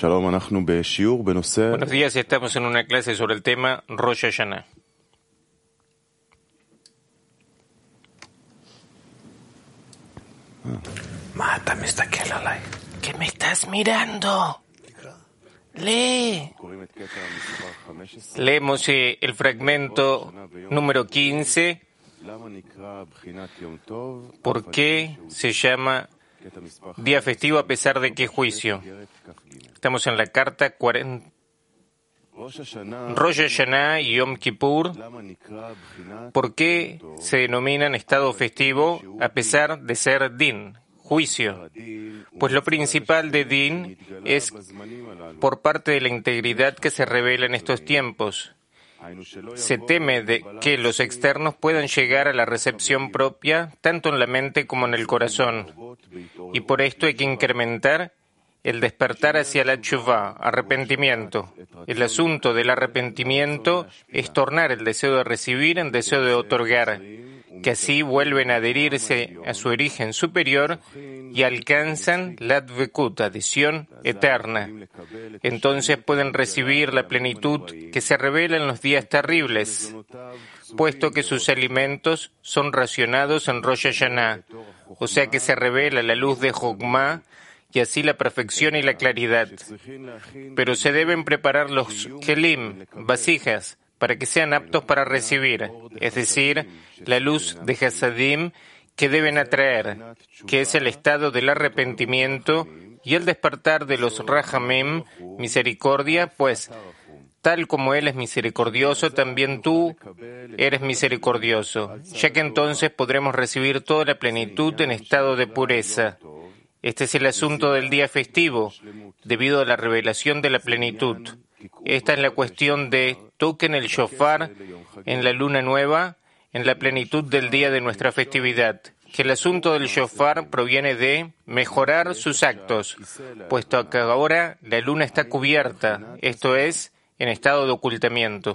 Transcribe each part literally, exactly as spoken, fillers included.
Buenos días, estamos en una clase sobre el tema Rosh Hashanah. ¿Qué me estás mirando? Lee. Leemos eh, el fragmento número quince. ¿Por qué se llama día festivo a pesar de qué juicio? Estamos en la carta cuarenta. Rosh Hashanah y Yom Kippur, ¿por qué se denominan estado festivo a pesar de ser din, juicio? Pues lo principal de din es por parte de la integridad que se revela en estos tiempos. Se teme de que los externos puedan llegar a la recepción propia tanto en la mente como en el corazón. Y por esto hay que incrementar el despertar hacia la teshuvá, arrepentimiento. El asunto del arrepentimiento es tornar el deseo de recibir en deseo de otorgar, que así vuelven a adherirse a su origen superior y alcanzan la dvekut, adhesión eterna. Entonces pueden recibir la plenitud que se revela en los días terribles, puesto que sus alimentos son racionados en Rosh Hashanah, o sea que se revela la luz de Jokmah, y así la perfección y la claridad. Pero se deben preparar los kelim, vasijas, para que sean aptos para recibir, es decir, la luz de Hasadim que deben atraer, que es el estado del arrepentimiento y el despertar de los Rahamim, misericordia, pues tal como Él es misericordioso, también tú eres misericordioso, ya que entonces podremos recibir toda la plenitud en estado de pureza. Este es el asunto del día festivo, debido a la revelación de la plenitud. Esta es la cuestión de toquen el shofar en la luna nueva, en la plenitud del día de nuestra festividad. Que el asunto del shofar proviene de mejorar sus actos, puesto que ahora la luna está cubierta, esto es, en estado de ocultamiento.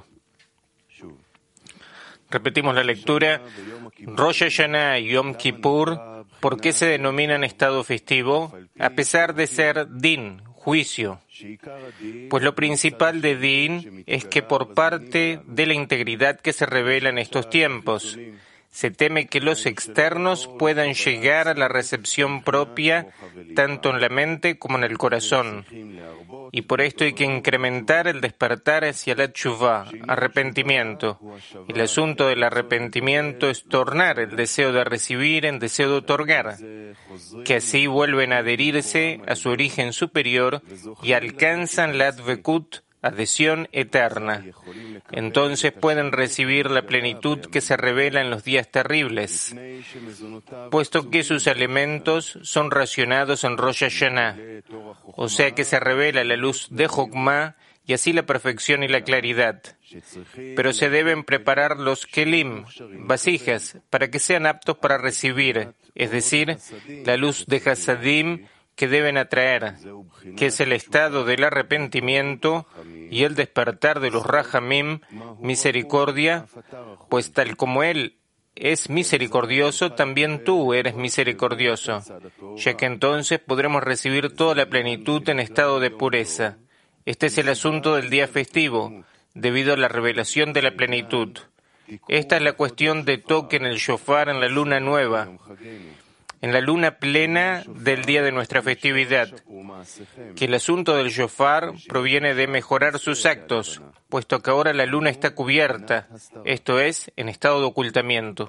Repetimos la lectura. Rosh Hashanah y Yom Kippur, ¿por qué se denominan estado festivo? A pesar de ser din, juicio. Pues lo principal de din es que por parte de la integridad que se revela en estos tiempos, se teme que los externos puedan llegar a la recepción propia tanto en la mente como en el corazón. Y por esto hay que incrementar el despertar hacia la teshuvá, arrepentimiento. El asunto del arrepentimiento es tornar el deseo de recibir en deseo de otorgar, que así vuelven a adherirse a su origen superior y alcanzan la dvekut, adhesión eterna. Entonces pueden recibir la plenitud que se revela en los días terribles, puesto que sus alimentos son racionados en Rosh Hashanah, o sea que se revela la luz de Jokmah y así la perfección y la claridad. Pero se deben preparar los kelim, vasijas, para que sean aptos para recibir, es decir, la luz de Hasadim que deben atraer, que es el estado del arrepentimiento y el despertar de los Rahamim, misericordia, pues tal como Él es misericordioso, también tú eres misericordioso, ya que entonces podremos recibir toda la plenitud en estado de pureza. Este es el asunto del día festivo, debido a la revelación de la plenitud. Esta es la cuestión de toque en el shofar en la luna nueva, en la luna plena del día de nuestra festividad, que el asunto del shofar proviene de mejorar sus actos, puesto que ahora la luna está cubierta, esto es, en estado de ocultamiento.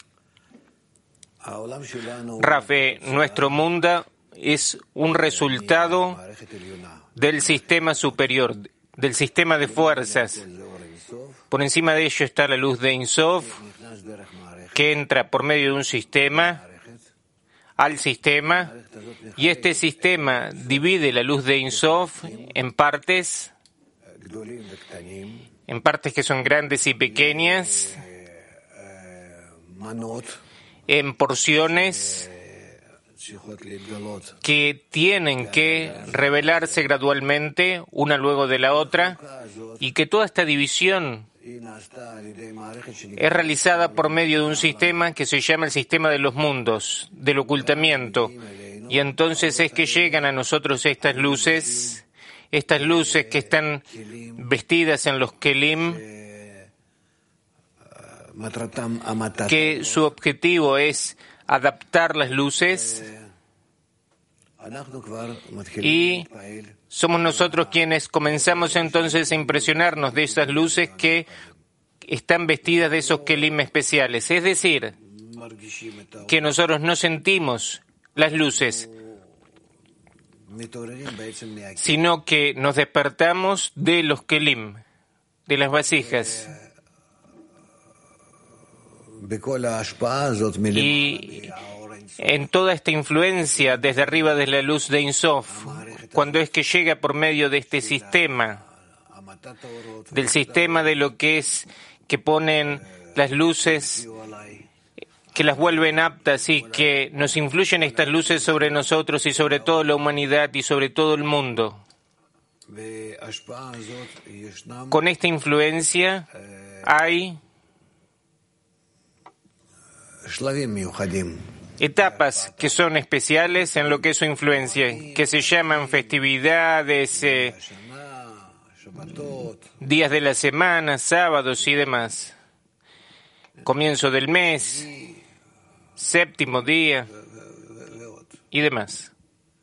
Rafe, nuestro mundo es un resultado del sistema superior, del sistema de fuerzas. Por encima de ello está la luz de Ein Sof, que entra por medio de un sistema al sistema, y este sistema divide la luz de Ein Sof en partes, en partes que son grandes y pequeñas, en porciones que tienen que revelarse gradualmente una luego de la otra, y que toda esta división es realizada por medio de un sistema que se llama el sistema de los mundos, del ocultamiento, y entonces es que llegan a nosotros estas luces estas luces que están vestidas en los kelim, que su objetivo es adaptar las luces, y somos nosotros quienes comenzamos entonces a impresionarnos de esas luces que están vestidas de esos kelim especiales. Es decir, que nosotros no sentimos las luces, sino que nos despertamos de los kelim, de las vasijas. Y en toda esta influencia desde arriba de la luz de Ein Sof, cuando es que llega por medio de este sistema, del sistema de lo que es que ponen las luces, que las vuelven aptas y que nos influyen estas luces sobre nosotros y sobre toda la humanidad y sobre todo el mundo. Con esta influencia hay etapas que son especiales en lo que es su influencia, que se llaman festividades, eh, días de la semana, sábados y demás. Comienzo del mes, séptimo día y demás.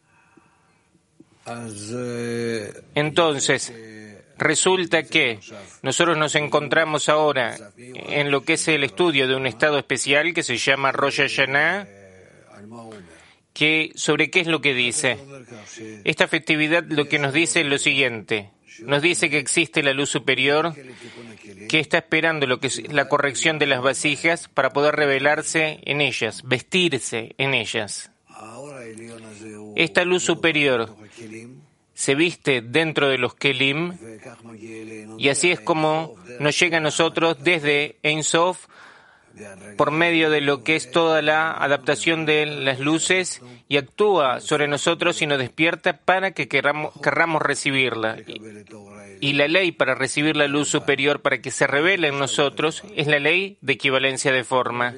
Entonces, resulta que nosotros nos encontramos ahora en lo que es el estudio de un estado especial que se llama Rosh Hashanah, que sobre qué es lo que dice. Esta festividad lo que nos dice es lo siguiente. Nos dice que existe la luz superior que está esperando lo que es la corrección de las vasijas para poder revelarse en ellas, vestirse en ellas. Esta luz superior se viste dentro de los kelim y así es como nos llega a nosotros desde Ein Sof por medio de lo que es toda la adaptación de las luces y actúa sobre nosotros y nos despierta para que querramos, querramos recibirla. Y, y la ley para recibir la luz superior, para que se revele en nosotros, es la ley de equivalencia de forma.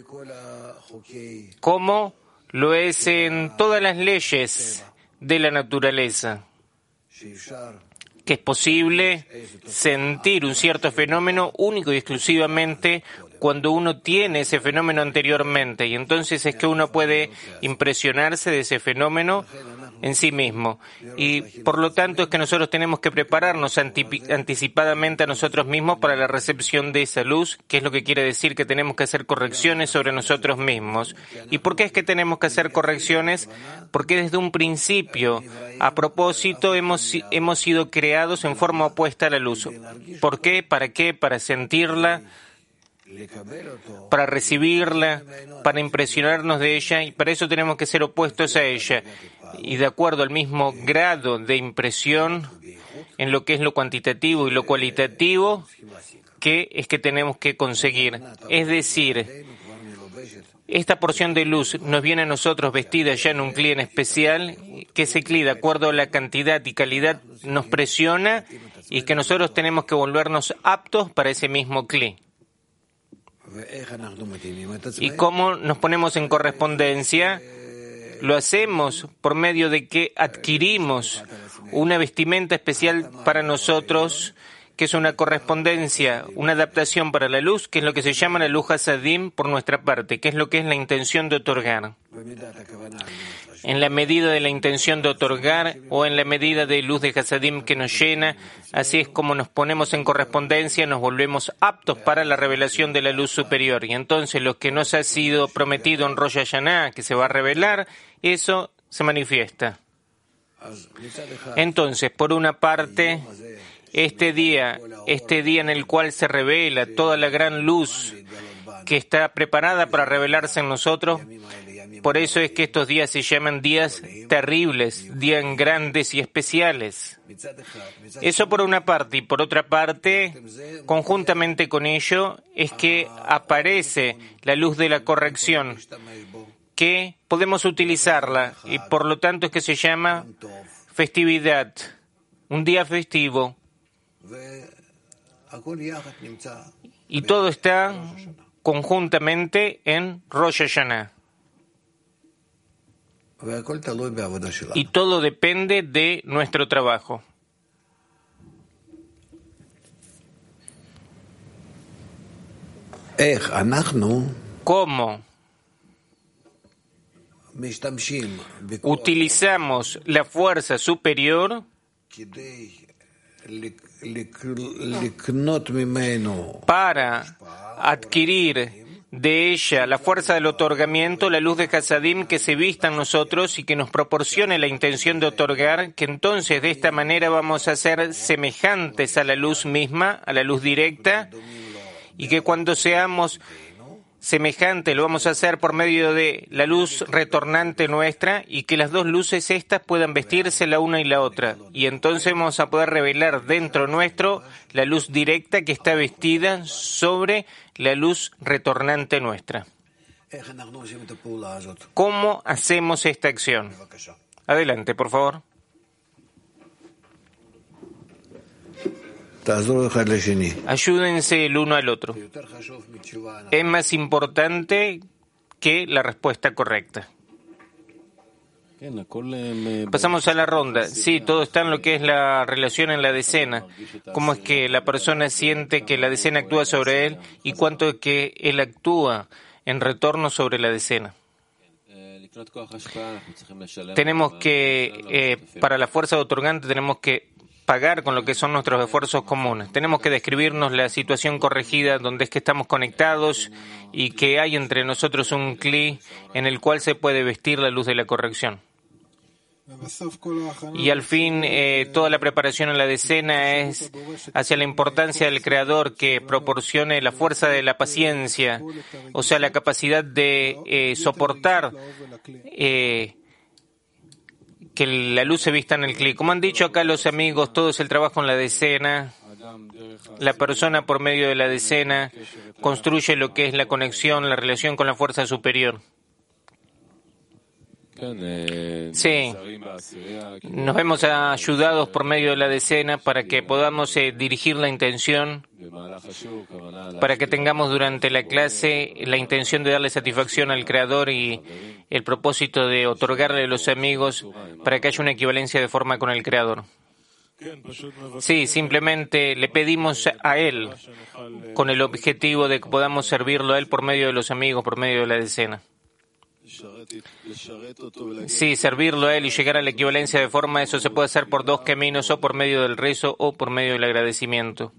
Como lo es en todas las leyes de la naturaleza, que es posible sentir un cierto fenómeno único y exclusivamente cuando uno tiene ese fenómeno anteriormente, y entonces es que uno puede impresionarse de ese fenómeno en sí mismo. Y por lo tanto es que nosotros tenemos que prepararnos antipi- anticipadamente a nosotros mismos para la recepción de esa luz, que es lo que quiere decir que tenemos que hacer correcciones sobre nosotros mismos. ¿Y por qué es que tenemos que hacer correcciones? Porque desde un principio, a propósito, hemos, hemos sido creados en forma opuesta a la luz. ¿Por qué? ¿Para qué? Para sentirla, para recibirla, para impresionarnos de ella, y para eso tenemos que ser opuestos a ella, y de acuerdo al mismo grado de impresión en lo que es lo cuantitativo y lo cualitativo, que es que tenemos que conseguir. Es decir, esta porción de luz nos viene a nosotros vestida ya en un cli en especial, que ese cli, de acuerdo a la cantidad y calidad, nos presiona y que nosotros tenemos que volvernos aptos para ese mismo cli. ¿Y cómo nos ponemos en correspondencia? Lo hacemos por medio de que adquirimos una vestimenta especial para nosotros, que es una correspondencia, una adaptación para la luz, que es lo que se llama la luz hasadim por nuestra parte, que es lo que es la intención de otorgar. En la medida de la intención de otorgar o en la medida de luz de hasadim que nos llena, así es como nos ponemos en correspondencia, nos volvemos aptos para la revelación de la luz superior. Y entonces lo que nos ha sido prometido en Rosh Hashanah, que se va a revelar, eso se manifiesta. Entonces, por una parte, este día, este día en el cual se revela toda la gran luz que está preparada para revelarse en nosotros, por eso es que estos días se llaman días terribles, días grandes y especiales. Eso por una parte, y por otra parte, conjuntamente con ello, es que aparece la luz de la corrección, que podemos utilizarla, y por lo tanto es que se llama festividad, un día festivo. Y todo está conjuntamente en Rosh Hashanah. Y todo depende de nuestro trabajo. ¿Cómo utilizamos la fuerza superior para adquirir de ella la fuerza del otorgamiento, la luz de Hasadim que se vista en nosotros y que nos proporcione la intención de otorgar, que entonces de esta manera vamos a ser semejantes a la luz misma, a la luz directa, y que cuando seamos semejantes lo vamos a hacer por medio de la luz retornante nuestra, y que las dos luces estas puedan vestirse la una y la otra, y entonces vamos a poder revelar dentro nuestro la luz directa que está vestida sobre la luz retornante nuestra. ¿Cómo hacemos esta acción? Adelante, por favor. Ayúdense el uno al otro. Es más importante que la respuesta correcta. Pasamos a la ronda. Sí, todo está en lo que es la relación en la decena. Cómo es que la persona siente que la decena actúa sobre él y cuánto es que él actúa en retorno sobre la decena. Tenemos que, eh, para la fuerza otorgante, tenemos que pagar con lo que son nuestros esfuerzos comunes. Tenemos que describirnos la situación corregida donde es que estamos conectados y que hay entre nosotros un cli en el cual se puede vestir la luz de la corrección. Y al fin, eh, toda la preparación en la decena es hacia la importancia del Creador que proporcione la fuerza de la paciencia, o sea, la capacidad de eh, soportar eh, que la luz se vista en el cli. Como han dicho acá los amigos, todo es el trabajo en la decena. La persona por medio de la decena construye lo que es la conexión, la relación con la fuerza superior. Sí, nos vemos ayudados por medio de la decena para que podamos eh, dirigir la intención, para que tengamos durante la clase la intención de darle satisfacción al Creador y el propósito de otorgarle a los amigos para que haya una equivalencia de forma con el Creador. Sí, simplemente le pedimos a Él con el objetivo de que podamos servirlo a Él por medio de los amigos, por medio de la decena. Sí, servirlo a Él y llegar a la equivalencia de forma, eso se puede hacer por dos caminos, o por medio del rezo o por medio del agradecimiento.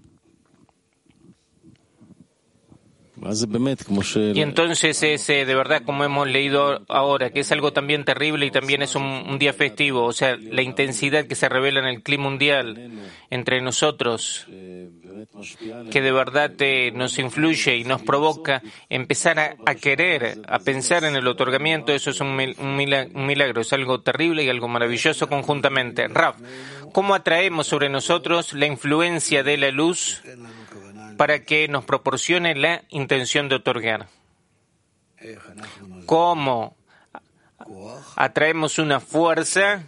Y entonces es eh, de verdad, como hemos leído ahora, que es algo también terrible y también es un, un día festivo, o sea, la intensidad que se revela en el clima mundial entre nosotros, que de verdad eh, nos influye y nos provoca empezar a, a querer, a pensar en el otorgamiento. Eso es un, mil, un, milagro, un milagro, es algo terrible y algo maravilloso conjuntamente. Rav, ¿cómo atraemos sobre nosotros la influencia de la luz para que nos proporcione la intención de otorgar? ¿Cómo atraemos una fuerza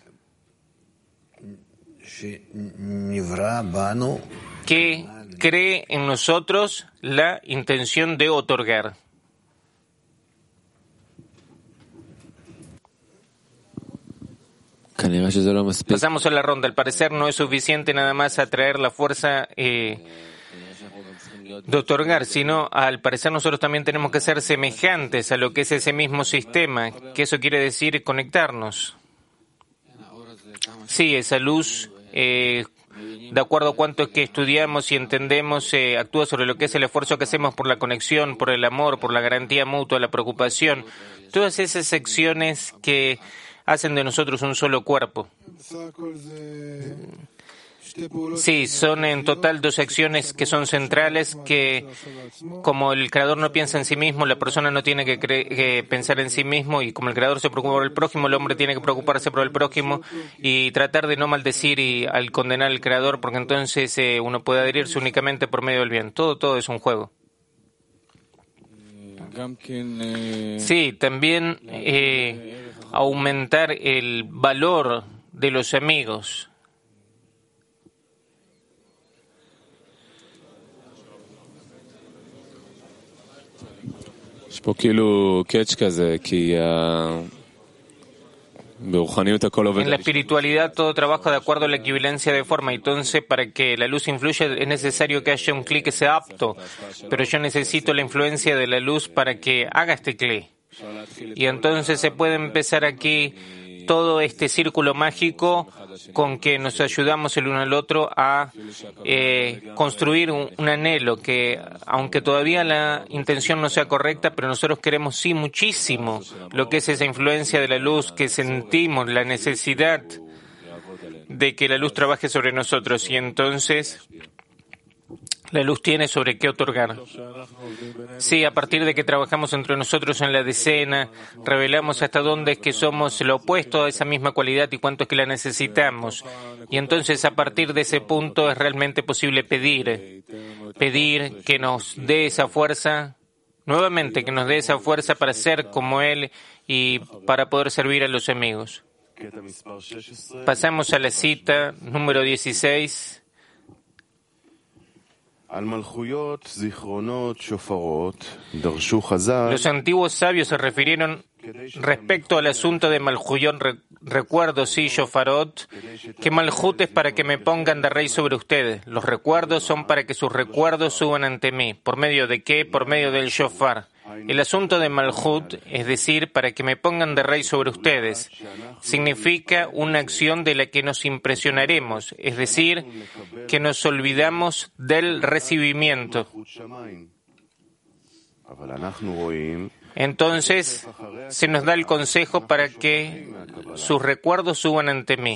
que cree en nosotros la intención de otorgar? Pasamos a la ronda. Al parecer no es suficiente nada más atraer la fuerza eh, de otorgar, sino al parecer nosotros también tenemos que ser semejantes a lo que es ese mismo sistema, que eso quiere decir conectarnos. Sí, esa luz, eh, de acuerdo a cuánto es que estudiamos y entendemos, eh, actúa sobre lo que es el esfuerzo que hacemos por la conexión, por el amor, por la garantía mutua, la preocupación, todas esas acciones que hacen de nosotros un solo cuerpo. Sí, son en total dos acciones que son centrales, que como el Creador no piensa en sí mismo, la persona no tiene que, cre- que pensar en sí mismo, y como el Creador se preocupa por el prójimo, el hombre tiene que preocuparse por el prójimo y tratar de no maldecir y al condenar al Creador, porque entonces eh, uno puede adherirse únicamente por medio del bien. Todo, todo es un juego. Sí, también eh, aumentar el valor de los amigos. En la espiritualidad todo trabaja de acuerdo a la equivalencia de forma. Entonces, para que la luz influya es necesario que haya un cli que sea apto. Pero yo necesito la influencia de la luz para que haga este cli. Y entonces se puede empezar aquí todo este círculo mágico con que nos ayudamos el uno al otro a eh, construir un, un anhelo que, aunque todavía la intención no sea correcta, pero nosotros queremos sí muchísimo lo que es esa influencia de la luz, que sentimos la necesidad de que la luz trabaje sobre nosotros y entonces la luz tiene sobre qué otorgar. Sí, a partir de que trabajamos entre nosotros en la decena, revelamos hasta dónde es que somos lo opuesto a esa misma cualidad y cuánto es que la necesitamos. Y entonces a partir de ese punto es realmente posible pedir, pedir que nos dé esa fuerza, nuevamente que nos dé esa fuerza para ser como Él y para poder servir a los amigos. Pasamos a la cita número dieciséis. Los antiguos sabios se refirieron respecto al asunto de Malhuyot, re, recuerdos, sí, Shofarot, que Malhut es para que me pongan de rey sobre ustedes. Los recuerdos son para que sus recuerdos suban ante mí. ¿Por medio de qué? Por medio del Shofar. El asunto de Malhut, es decir, para que me pongan de rey sobre ustedes, significa una acción de la que nos impresionaremos, es decir, que nos olvidamos del recibimiento. Entonces, se nos da el consejo para que sus recuerdos suban ante mí.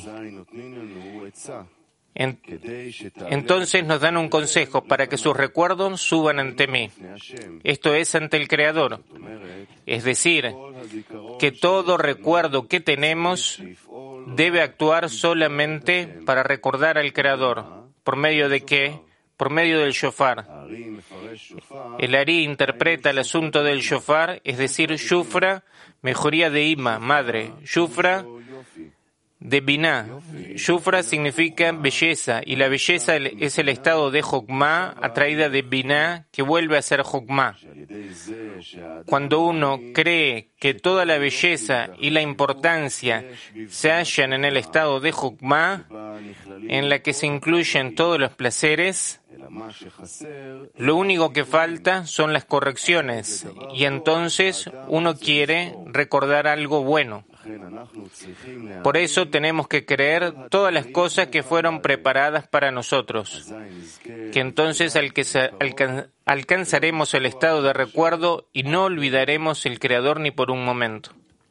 Entonces nos dan un consejo para que sus recuerdos suban ante mí. Esto es ante el Creador. Es decir, que todo recuerdo que tenemos debe actuar solamente para recordar al Creador. ¿Por medio de qué? Por medio del shofar. El Ari interpreta el asunto del shofar, es decir, shufra, mejoría de ima, madre. Shufra de Binah. Shufra significa belleza, y la belleza es el estado de Jokmah atraída de Binah, que vuelve a ser Jokmah. Cuando uno cree que toda la belleza y la importancia se hallan en el estado de Jokmah, en la que se incluyen todos los placeres, lo único que falta son las correcciones, y entonces uno quiere recordar algo bueno. Por eso tenemos que creer todas las cosas que fueron preparadas para nosotros, que entonces alcan- alcanzaremos el estado de recuerdo y no olvidaremos el Creador ni por un momento.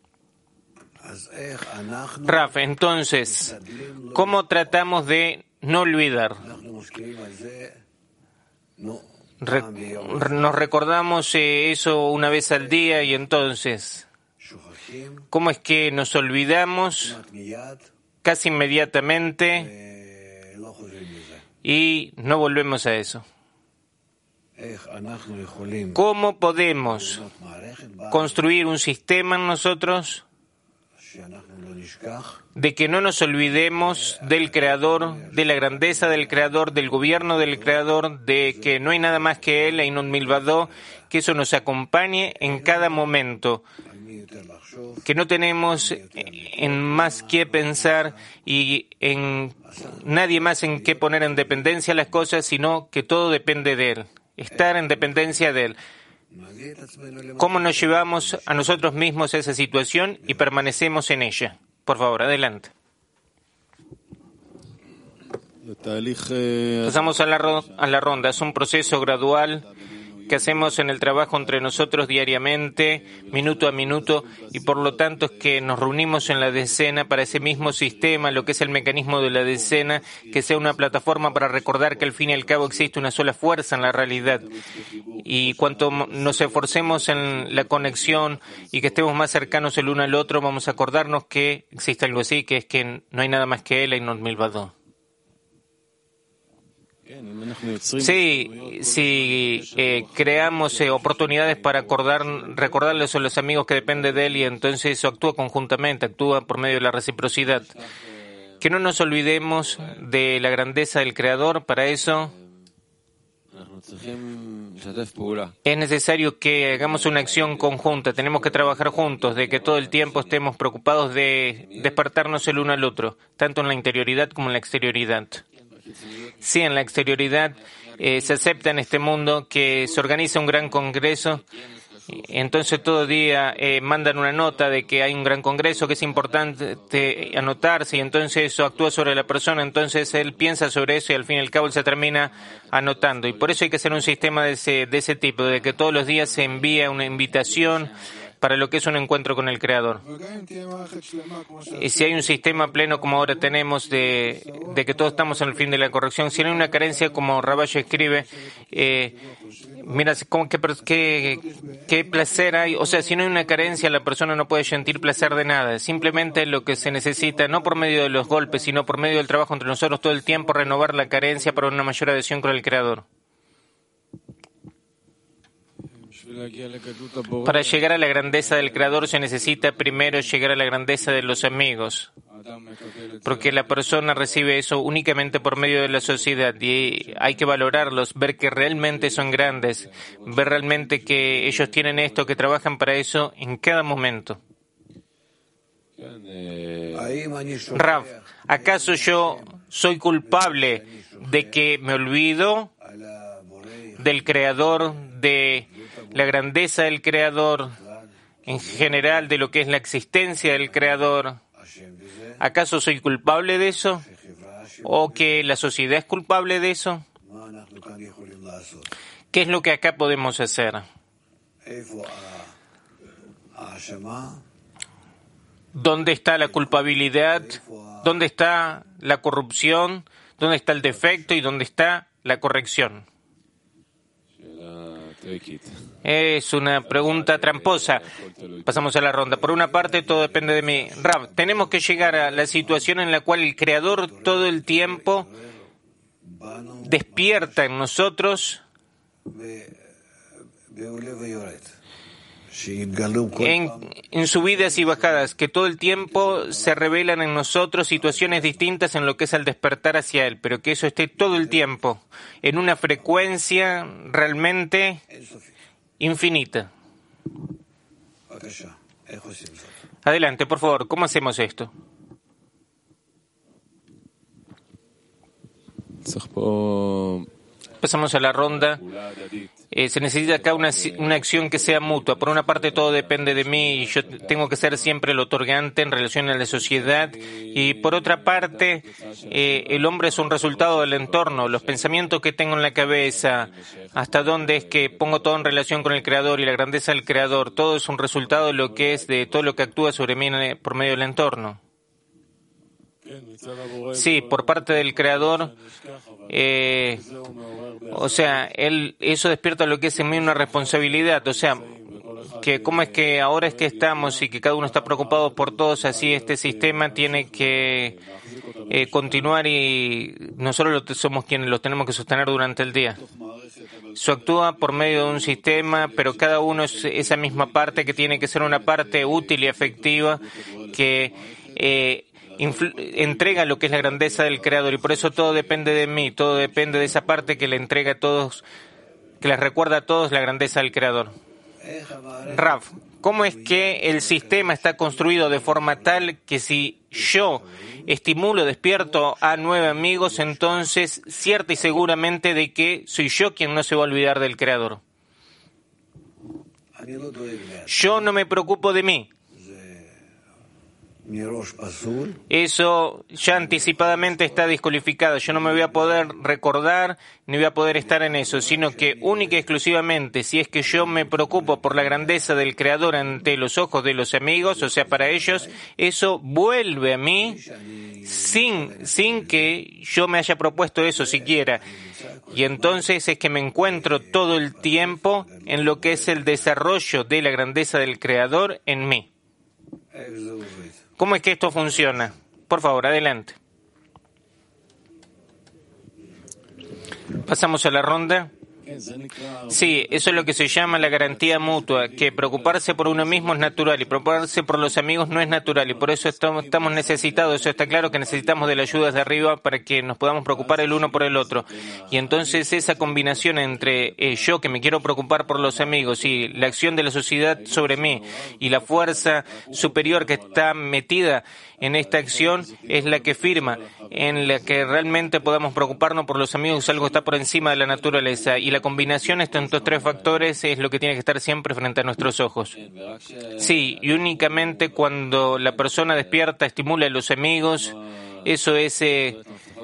Raf, entonces, ¿cómo tratamos de no olvidar? Re- nos recordamos eh, eso una vez al día y entonces, ¿cómo es que nos olvidamos casi inmediatamente y no volvemos a eso? ¿Cómo podemos construir un sistema en nosotros de que no nos olvidemos del Creador, de la grandeza del Creador, del gobierno del Creador, de que no hay nada más que Él, Einon Milvado, que eso nos acompañe en cada momento, que no tenemos en más que pensar y en nadie más en qué poner en dependencia las cosas, sino que todo depende de Él, estar en dependencia de Él. ¿Cómo nos llevamos a nosotros mismos a esa situación y permanecemos en ella? Por favor, adelante. Pasamos a la, ro- a la ronda. Es un proceso gradual que hacemos en el trabajo entre nosotros diariamente, minuto a minuto, y por lo tanto es que nos reunimos en la decena para ese mismo sistema, lo que es el mecanismo de la decena, que sea una plataforma para recordar que al fin y al cabo existe una sola fuerza en la realidad. Y cuanto nos esforcemos en la conexión y que estemos más cercanos el uno al otro, vamos a acordarnos que existe algo así, que es que no hay nada más que Él, Einon Milvado. Sí, si eh, creamos eh, oportunidades para acordar, recordarles a los amigos que dependen de Él, y entonces eso actúa conjuntamente, actúa por medio de la reciprocidad. Que no nos olvidemos de la grandeza del Creador. Para eso Es necesario que hagamos una acción conjunta, tenemos que trabajar juntos, de que todo el tiempo estemos preocupados de despertarnos el uno al otro, tanto en la interioridad como en la exterioridad. Sí, en la exterioridad eh, se acepta en este mundo que se organiza un gran congreso. Entonces todo día eh, mandan una nota de que hay un gran congreso, que es importante anotarse, y entonces eso actúa sobre la persona, entonces él piensa sobre eso y al fin y al cabo él se termina anotando. Y por eso hay que hacer un sistema de ese, de ese tipo, de que todos los días se envía una invitación para lo que es un encuentro con el Creador. Y si hay un sistema pleno como ahora tenemos de, de que todos estamos en el fin de la corrección, si no hay una carencia como Rabash escribe, eh, mira, ¿cómo, qué, qué, qué placer hay? O sea, si no hay una carencia, la persona no puede sentir placer de nada. Simplemente lo que se necesita, no por medio de los golpes, sino por medio del trabajo entre nosotros todo el tiempo, renovar la carencia para una mayor adhesión con el Creador. Para llegar a la grandeza del Creador se necesita primero llegar a la grandeza de los amigos, porque la persona recibe eso únicamente por medio de la sociedad y hay que valorarlos, ver que realmente son grandes, ver realmente que ellos tienen esto, que trabajan para eso en cada momento. Rav, ¿acaso yo soy culpable de que me olvido del Creador, de la grandeza del Creador, en general de lo que es la existencia del Creador? ¿Acaso soy culpable de eso? ¿O que la sociedad es culpable de eso? ¿Qué es lo que acá podemos hacer? ¿Dónde está la culpabilidad? ¿Dónde está la corrupción? ¿Dónde está el defecto? ¿Y dónde está la corrección? Es una pregunta tramposa. Pasamos a la ronda. Por una parte, todo depende de mí. Rav, tenemos que llegar a la situación en la cual el Creador todo el tiempo despierta en nosotros en, en subidas y bajadas, que todo el tiempo se revelan en nosotros situaciones distintas en lo que es el despertar hacia Él, pero que eso esté todo el tiempo en una frecuencia realmente infinita. Adelante, por favor, ¿cómo hacemos esto? Pasamos a la ronda. Eh, se necesita acá una, una acción que sea mutua. Por una parte, todo depende de mí y yo tengo que ser siempre el otorgante en relación a la sociedad. Y por otra parte, eh, el hombre es un resultado del entorno. Los pensamientos que tengo en la cabeza, hasta dónde es que pongo todo en relación con el Creador y la grandeza del Creador, todo es un resultado de lo que es de todo lo que actúa sobre mí por medio del entorno. Sí, por parte del Creador, eh, o sea, él, eso despierta lo que es en mí una responsabilidad, o sea, que cómo es que ahora es que estamos y que cada uno está preocupado por todos, así este sistema tiene que eh, continuar y nosotros lo, somos quienes lo tenemos que sostener durante el día. Eso actúa por medio de un sistema, pero cada uno es esa misma parte que tiene que ser una parte útil y efectiva que eh, Influ- entrega lo que es la grandeza del Creador y por eso todo depende de mí, todo depende de esa parte que le entrega a todos, que les recuerda a todos la grandeza del Creador. Rav, ¿cómo es que el sistema está construido de forma tal que si yo estimulo, despierto a nueve amigos, entonces cierta y seguramente de que soy yo quien no se va a olvidar del Creador? Yo no me preocupo de mí. Eso ya anticipadamente está descalificado. Yo no me voy a poder recordar ni voy a poder estar en eso, sino que única y exclusivamente si es que yo me preocupo por la grandeza del Creador ante los ojos de los amigos, o sea, para ellos, eso vuelve a mí sin, sin que yo me haya propuesto eso siquiera. Y entonces es que me encuentro todo el tiempo en lo que es el desarrollo de la grandeza del Creador en mí. ¿Cómo es que esto funciona? Por favor, adelante. Pasamos a la ronda. Sí, eso es lo que se llama la garantía mutua, que preocuparse por uno mismo es natural y preocuparse por los amigos no es natural y por eso estamos, estamos necesitados, eso está claro que necesitamos de la ayuda de arriba para que nos podamos preocupar el uno por el otro. Y entonces esa combinación entre eh, yo que me quiero preocupar por los amigos y la acción de la sociedad sobre mí y la fuerza superior que está metida en esta acción es la que firma, en la que realmente podamos preocuparnos por los amigos, algo está por encima de la naturaleza. Y la combinación de estos tres factores es lo que tiene que estar siempre frente a nuestros ojos. Sí, y únicamente cuando la persona despierta, estimula a los amigos, eso es eh,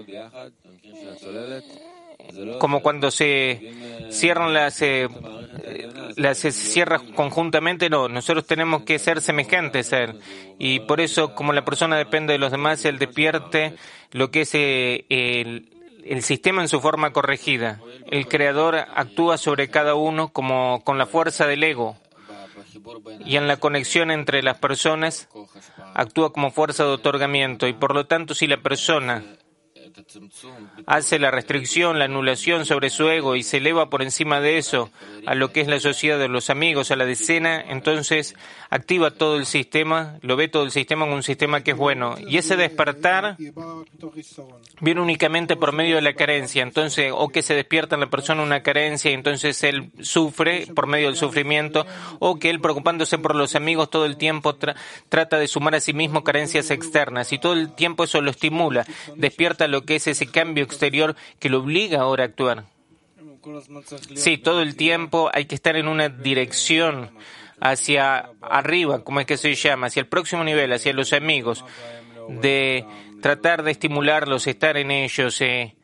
como cuando se cierran las, eh, las se cierra conjuntamente, no, nosotros tenemos que ser semejantes a él. Y por eso, como la persona depende de los demás, él despierte lo que es eh, el, el sistema en su forma corregida. El creador actúa sobre cada uno como con la fuerza del ego. Y en la conexión entre las personas actúa como fuerza de otorgamiento. Y por lo tanto, si la persona hace la restricción, la anulación sobre su ego y se eleva por encima de eso a lo que es la sociedad de los amigos, a la decena, entonces activa todo el sistema, lo ve todo el sistema como un sistema que es bueno. Y ese despertar viene únicamente por medio de la carencia. Entonces, o que se despierta en la persona una carencia y entonces él sufre por medio del sufrimiento, o que él preocupándose por los amigos todo el tiempo tra- trata de sumar a sí mismo carencias externas y todo el tiempo eso lo estimula, despierta lo que es ese cambio exterior que lo obliga ahora a actuar. Sí, todo el tiempo hay que estar en una dirección hacia arriba, como es que se llama, hacia el próximo nivel, hacia los amigos, de tratar de estimularlos, estar en ellos. Eh.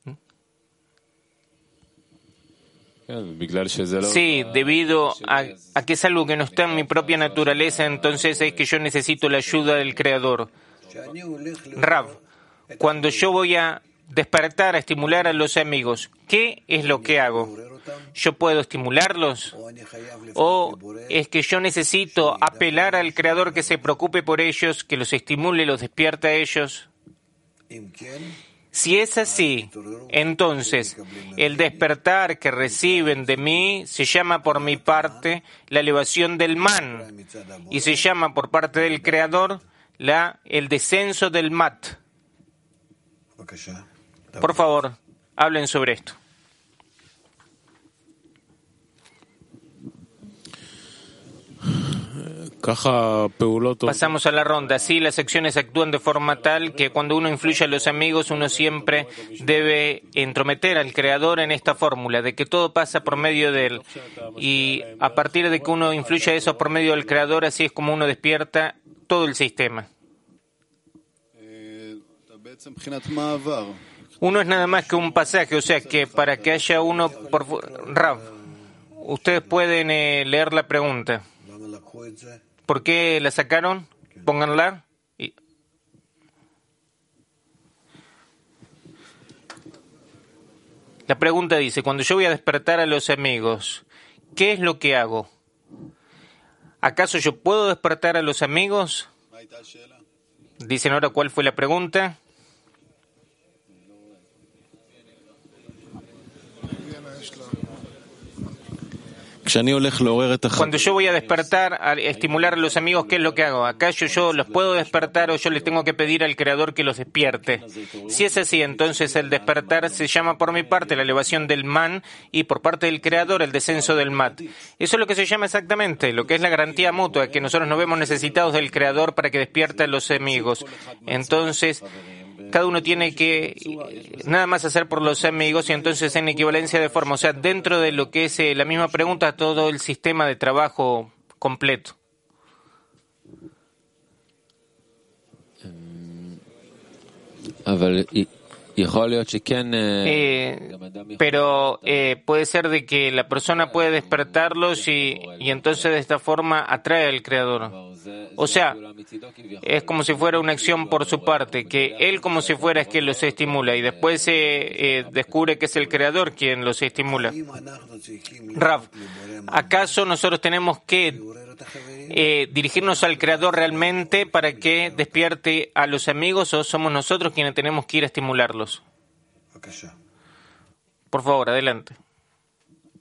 Sí, debido a, a que es algo que no está en mi propia naturaleza, entonces es que yo necesito la ayuda del Creador. Rav, cuando yo voy a despertar, a estimular a los amigos, ¿qué es lo que hago? ¿Yo puedo estimularlos? ¿O es que yo necesito apelar al Creador que se preocupe por ellos, que los estimule, los despierte a ellos? Si es así, entonces el despertar que reciben de mí se llama por mi parte la elevación del man y se llama por parte del Creador la, el descenso del mat. Por favor, hablen sobre esto. Pasamos a la ronda. Sí, las acciones actúan de forma tal que cuando uno influye a los amigos, uno siempre debe entrometer al Creador en esta fórmula, de que todo pasa por medio de Él. Y a partir de que uno influye eso por medio del Creador, así es como uno despierta todo el sistema. Uno es nada más que un pasaje, o sea que para que haya uno por... Rav, ustedes pueden eh, leer la pregunta. ¿Por qué la sacaron? Pónganla. Y... La pregunta dice, cuando yo voy a despertar a los amigos, ¿qué es lo que hago? ¿Acaso yo puedo despertar a los amigos? Dicen ahora cuál fue la pregunta. Cuando yo voy a despertar, a estimular a los amigos, ¿qué es lo que hago? ¿Acaso yo los puedo despertar o yo les tengo que pedir al Creador que los despierte? Si es así, entonces el despertar se llama por mi parte la elevación del man y por parte del Creador el descenso del mat. Eso es lo que se llama exactamente, lo que es la garantía mutua, que nosotros nos vemos necesitados del Creador para que despierte a los amigos. Entonces, cada uno tiene que nada más hacer por los amigos y entonces en equivalencia de forma, o sea, dentro de lo que es eh, la misma pregunta, todo el sistema de trabajo completo. Eh, pero eh, puede ser de que la persona puede despertarlos y, y entonces de esta forma atrae al Creador. O sea, es como si fuera una acción por su parte, que él como si fuera es quien los estimula y después se eh, eh, descubre que es el Creador quien los estimula. Rav, ¿acaso nosotros tenemos que eh, dirigirnos al Creador realmente para que despierte a los amigos o somos nosotros quienes tenemos que ir a estimularlos? Por favor, adelante.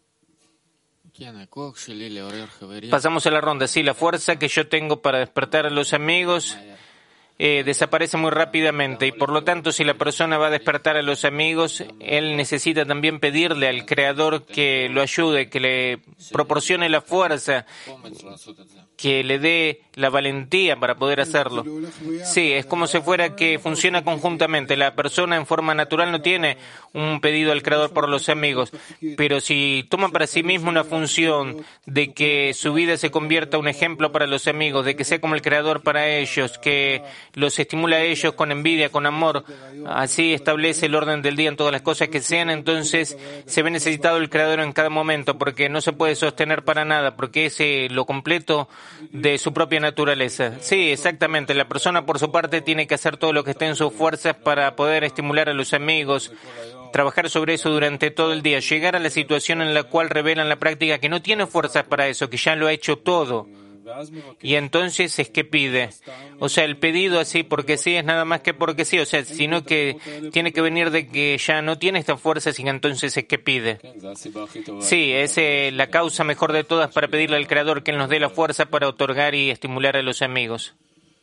Pasamos a la ronda. Sí, la fuerza que yo tengo para despertar a los amigos Eh, desaparece muy rápidamente y por lo tanto si la persona va a despertar a los amigos, él necesita también pedirle al Creador que lo ayude, que le proporcione la fuerza, que le dé la valentía para poder hacerlo. Sí, es como si fuera que funciona conjuntamente. La persona en forma natural no tiene un pedido al Creador por los amigos, pero si toma para sí mismo una función de que su vida se convierta en un ejemplo para los amigos, de que sea como el Creador para ellos, que los estimula a ellos con envidia, con amor, así establece el orden del día en todas las cosas que sean, entonces se ve necesitado el Creador en cada momento, porque no se puede sostener para nada, porque es eh, lo completo de su propia naturaleza. Sí, exactamente, la persona por su parte tiene que hacer todo lo que esté en sus fuerzas para poder estimular a los amigos, trabajar sobre eso durante todo el día, llegar a la situación en la cual revela en la práctica que no tiene fuerzas para eso, que ya lo ha hecho todo. Y entonces es que pide. O sea, el pedido así porque sí es nada más que porque sí, o sea, sino que tiene que venir de que ya no tiene esta fuerza, sino entonces es que pide. Sí, es eh, la causa mejor de todas para pedirle al Creador que Él nos dé la fuerza para otorgar y estimular a los amigos.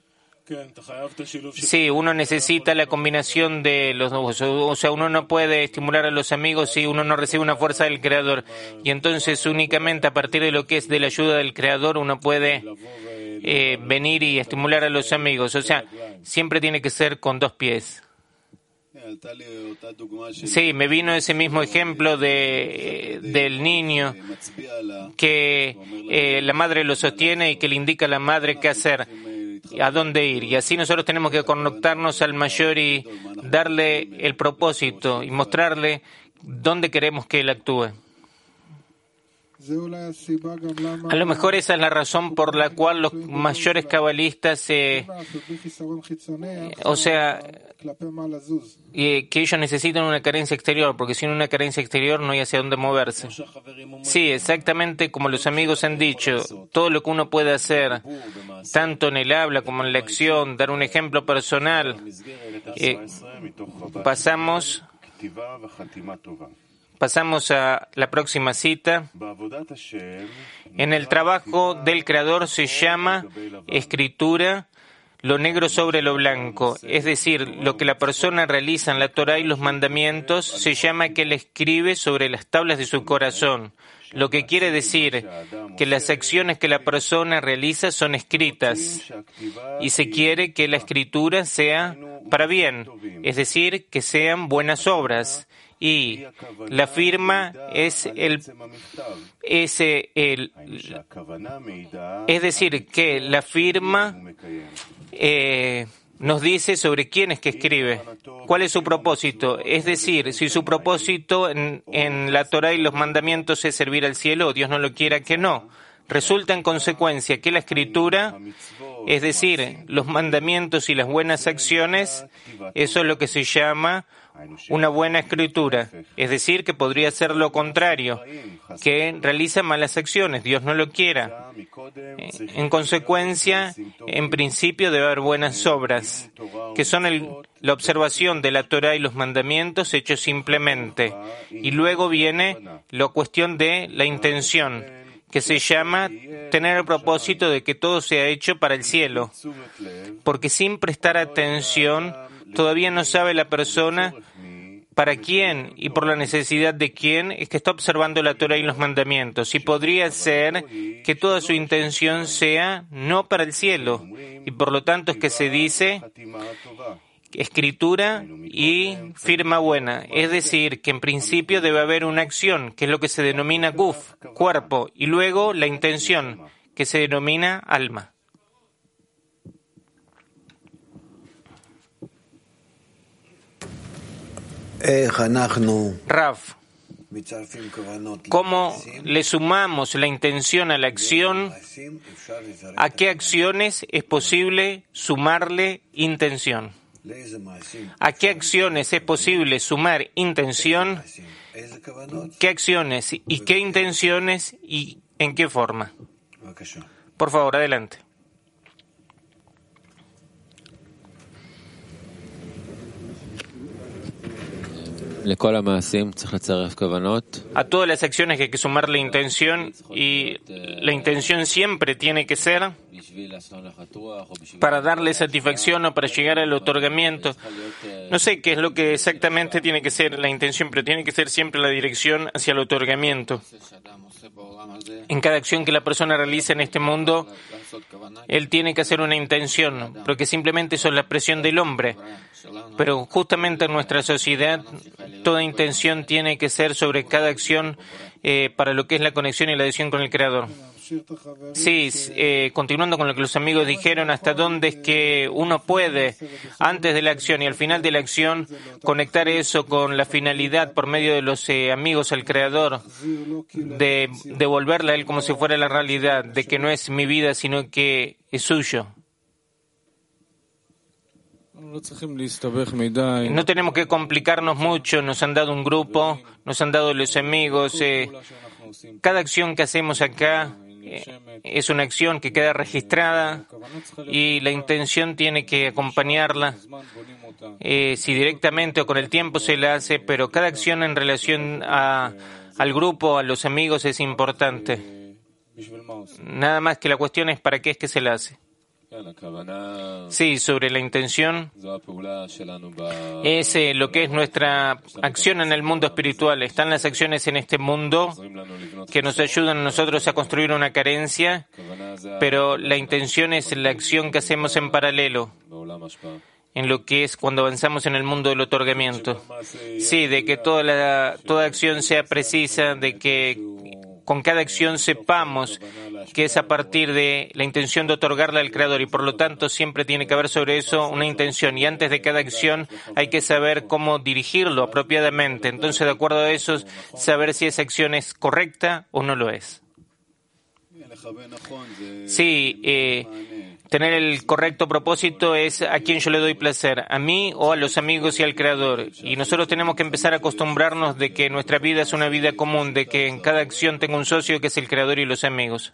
Sí, uno necesita la combinación de los dos. O sea, uno no puede estimular a los amigos si uno no recibe una fuerza del Creador. Y entonces únicamente a partir de lo que es de la ayuda del Creador uno puede eh, venir y estimular a los amigos. O sea, siempre tiene que ser con dos pies. Sí, me vino ese mismo ejemplo de, del niño que eh, la madre lo sostiene y que le indica a la madre qué hacer, a dónde ir. Y así nosotros tenemos que conectarnos al mayor y darle el propósito y mostrarle dónde queremos que él actúe. A lo mejor esa es la razón por la cual los mayores cabalistas, eh, o sea, eh, que ellos necesitan una carencia exterior, porque sin una carencia exterior no hay hacia dónde moverse. Sí, exactamente como los amigos han dicho, todo lo que uno puede hacer, tanto en el habla como en la acción, dar un ejemplo personal, eh, pasamos... Pasamos a la próxima cita. En el trabajo del Creador se llama escritura lo negro sobre lo blanco, es decir, lo que la persona realiza en la Torá y los mandamientos se llama que él escribe sobre las tablas de su corazón, lo que quiere decir que las acciones que la persona realiza son escritas y se quiere que la escritura sea para bien, es decir, que sean buenas obras. Y la firma es el, es el, es decir, que la firma eh, nos dice sobre quién es que escribe, cuál es su propósito. Es decir, si su propósito en, en la Torá y los mandamientos es servir al cielo, Dios no lo quiera que no. Resulta en consecuencia que la escritura, es decir, los mandamientos y las buenas acciones, eso es lo que se llama una buena escritura, es decir, que podría ser lo contrario, que realiza malas acciones, Dios no lo quiera. En consecuencia, en principio debe haber buenas obras, que son el, la observación de la Torá y los mandamientos hechos simplemente. Y luego viene la cuestión de la intención, que se llama tener el propósito de que todo sea hecho para el cielo, porque sin prestar atención todavía no sabe la persona para quién y por la necesidad de quién es que está observando la Torá y los mandamientos. Y podría ser que toda su intención sea no para el cielo. Y por lo tanto es que se dice escritura y firma buena. Es decir, que en principio debe haber una acción, que es lo que se denomina guf, cuerpo, y luego la intención, que se denomina alma. Rav, ¿cómo le sumamos la intención a la acción? ¿A qué acciones es posible sumarle intención? ¿A qué acciones es posible sumar intención? ¿Qué acciones y qué intenciones y en qué forma? Por favor, adelante. A todas las acciones que hay que sumar la intención, y la intención siempre tiene que ser para darle satisfacción o para llegar al otorgamiento. No sé qué es lo que exactamente tiene que ser la intención, pero tiene que ser siempre la dirección hacia el otorgamiento. En cada acción que la persona realiza en este mundo, él tiene que hacer una intención, porque simplemente eso es la expresión del hombre. Pero justamente en nuestra sociedad, toda intención tiene que ser sobre cada acción eh, para lo que es la conexión y la adhesión con el Creador. Sí, eh, continuando con lo que los amigos dijeron, hasta dónde es que uno puede, antes de la acción y al final de la acción, conectar eso con la finalidad por medio de los eh, amigos al Creador, de devolverle a Él como si fuera la realidad, de que no es mi vida, sino que es suyo. No tenemos que complicarnos mucho, nos han dado un grupo, nos han dado los amigos. Eh, cada acción que hacemos acá eh, es una acción que queda registrada y la intención tiene que acompañarla, eh, si directamente o con el tiempo se la hace, pero cada acción en relación a, al grupo, a los amigos, es importante. Nada más que la cuestión es para qué es que se la hace. Sí, sobre la intención, es eh, lo que es nuestra acción en el mundo espiritual. Están las acciones en este mundo que nos ayudan a nosotros a construir una carencia, pero la intención es la acción que hacemos en paralelo, en lo que es cuando avanzamos en el mundo del otorgamiento. Sí, de que toda, la, toda acción sea precisa, de que con cada acción sepamos que es a partir de la intención de otorgarla al Creador, y por lo tanto siempre tiene que haber sobre eso una intención, y antes de cada acción hay que saber cómo dirigirlo apropiadamente. Entonces, de acuerdo a eso, saber si esa acción es correcta o no lo es. Sí, eh, tener el correcto propósito es a quién yo le doy placer, a mí o a los amigos y al Creador. Y nosotros tenemos que empezar a acostumbrarnos de que nuestra vida es una vida común, de que en cada acción tengo un socio que es el Creador y los amigos.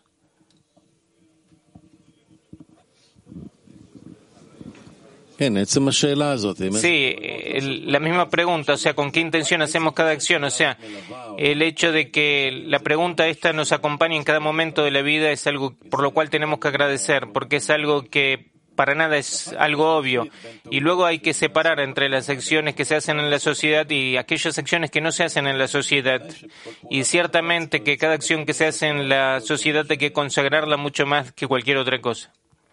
Sí, el, la misma pregunta, o sea, ¿con qué intención hacemos cada acción? O sea, el hecho de que la pregunta esta nos acompañe en cada momento de la vida es algo por lo cual tenemos que agradecer, porque es algo que para nada es algo obvio. Y luego hay que separar entre las acciones que se hacen en la sociedad y aquellas acciones que no se hacen en la sociedad. Y ciertamente que cada acción que se hace en la sociedad hay que consagrarla mucho más que cualquier otra cosa.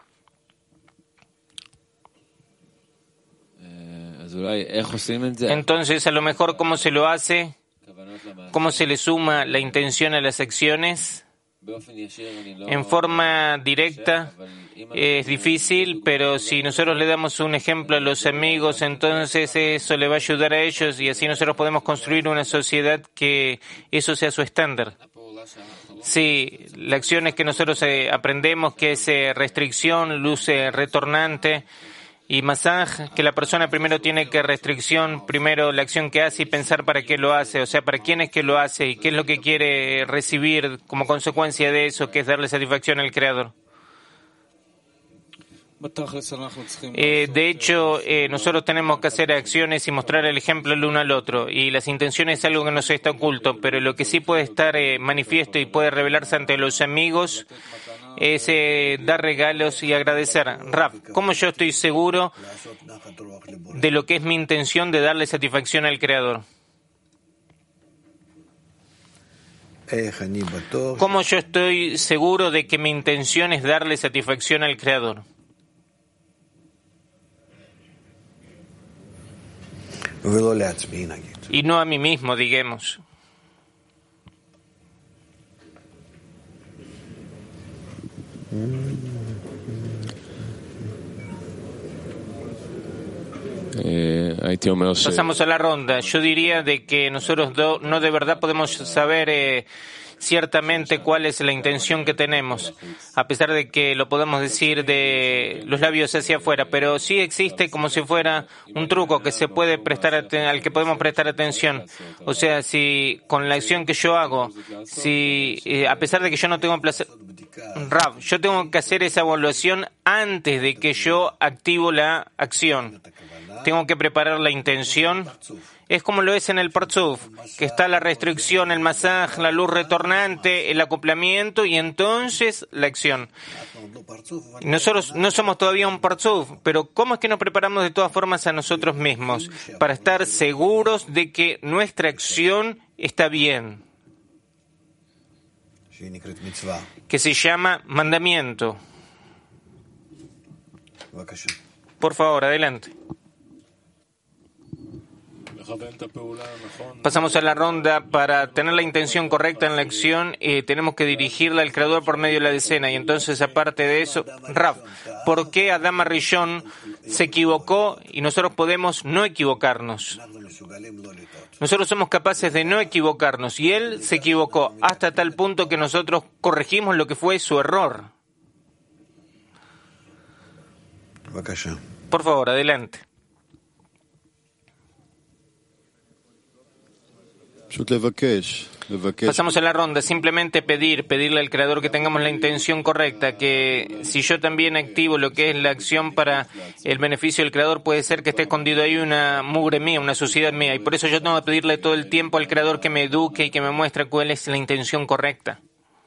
Entonces, a lo mejor, ¿cómo se lo hace? ¿Cómo se le suma la intención a las acciones? En forma directa es difícil, pero si nosotros le damos un ejemplo a los amigos, entonces eso le va a ayudar a ellos, y así nosotros podemos construir una sociedad que eso sea su estándar. Sí, la acción es que nosotros eh, aprendemos que es eh, restricción, luz eh, retornante, y masaj, que la persona primero tiene que restricción, primero la acción que hace y pensar para qué lo hace, o sea, para quién es que lo hace y qué es lo que quiere recibir como consecuencia de eso, que es darle satisfacción al Creador. Eh, de hecho, eh, nosotros tenemos que hacer acciones y mostrar el ejemplo el uno al otro, y las intenciones es algo que no se está oculto, pero lo que sí puede estar eh, manifiesto y puede revelarse ante los amigos es eh, dar regalos y agradecer. Rav, ¿cómo yo estoy seguro de lo que es mi intención de darle satisfacción al Creador? ¿Cómo yo estoy seguro de que mi intención es darle satisfacción al Creador? Y no a mí mismo, digamos. Pasamos a la ronda. Yo diría de que nosotros do, no de verdad podemos saber eh, ciertamente cuál es la intención que tenemos, a pesar de que lo podemos decir de los labios hacia afuera, pero sí existe como si fuera un truco que se puede prestar al que podemos prestar atención. O sea, si con la acción que yo hago, si eh, a pesar de que yo no tengo placer, Rav, yo tengo que hacer esa evaluación antes de que yo activo la acción. Tengo que preparar la intención Es como lo es en el Parzuf, que está la restricción, el masaj, la luz retornante, el acoplamiento y entonces la acción. Nosotros no somos todavía un Parzuf, pero ¿cómo es que nos preparamos de todas formas a nosotros mismos para estar seguros de que nuestra acción está bien? Que se llama mandamiento. Por favor, adelante. Pasamos a la ronda. Para tener la intención correcta en la acción, eh, tenemos que dirigirla al Creador por medio de la decena. Y entonces, aparte de eso, Rav, ¿por qué Adam Arishon se equivocó y nosotros podemos no equivocarnos? Nosotros somos capaces de no equivocarnos y él se equivocó hasta tal punto que nosotros corregimos lo que fue su error. Por favor, adelante. Pasamos a la ronda. Simplemente pedir, pedirle al Creador que tengamos la intención correcta, que si yo también activo lo que es la acción para el beneficio del Creador, puede ser que esté escondido ahí una mugre mía, una suciedad mía, y por eso yo tengo que pedirle todo el tiempo al Creador que me eduque y que me muestre cuál es la intención correcta.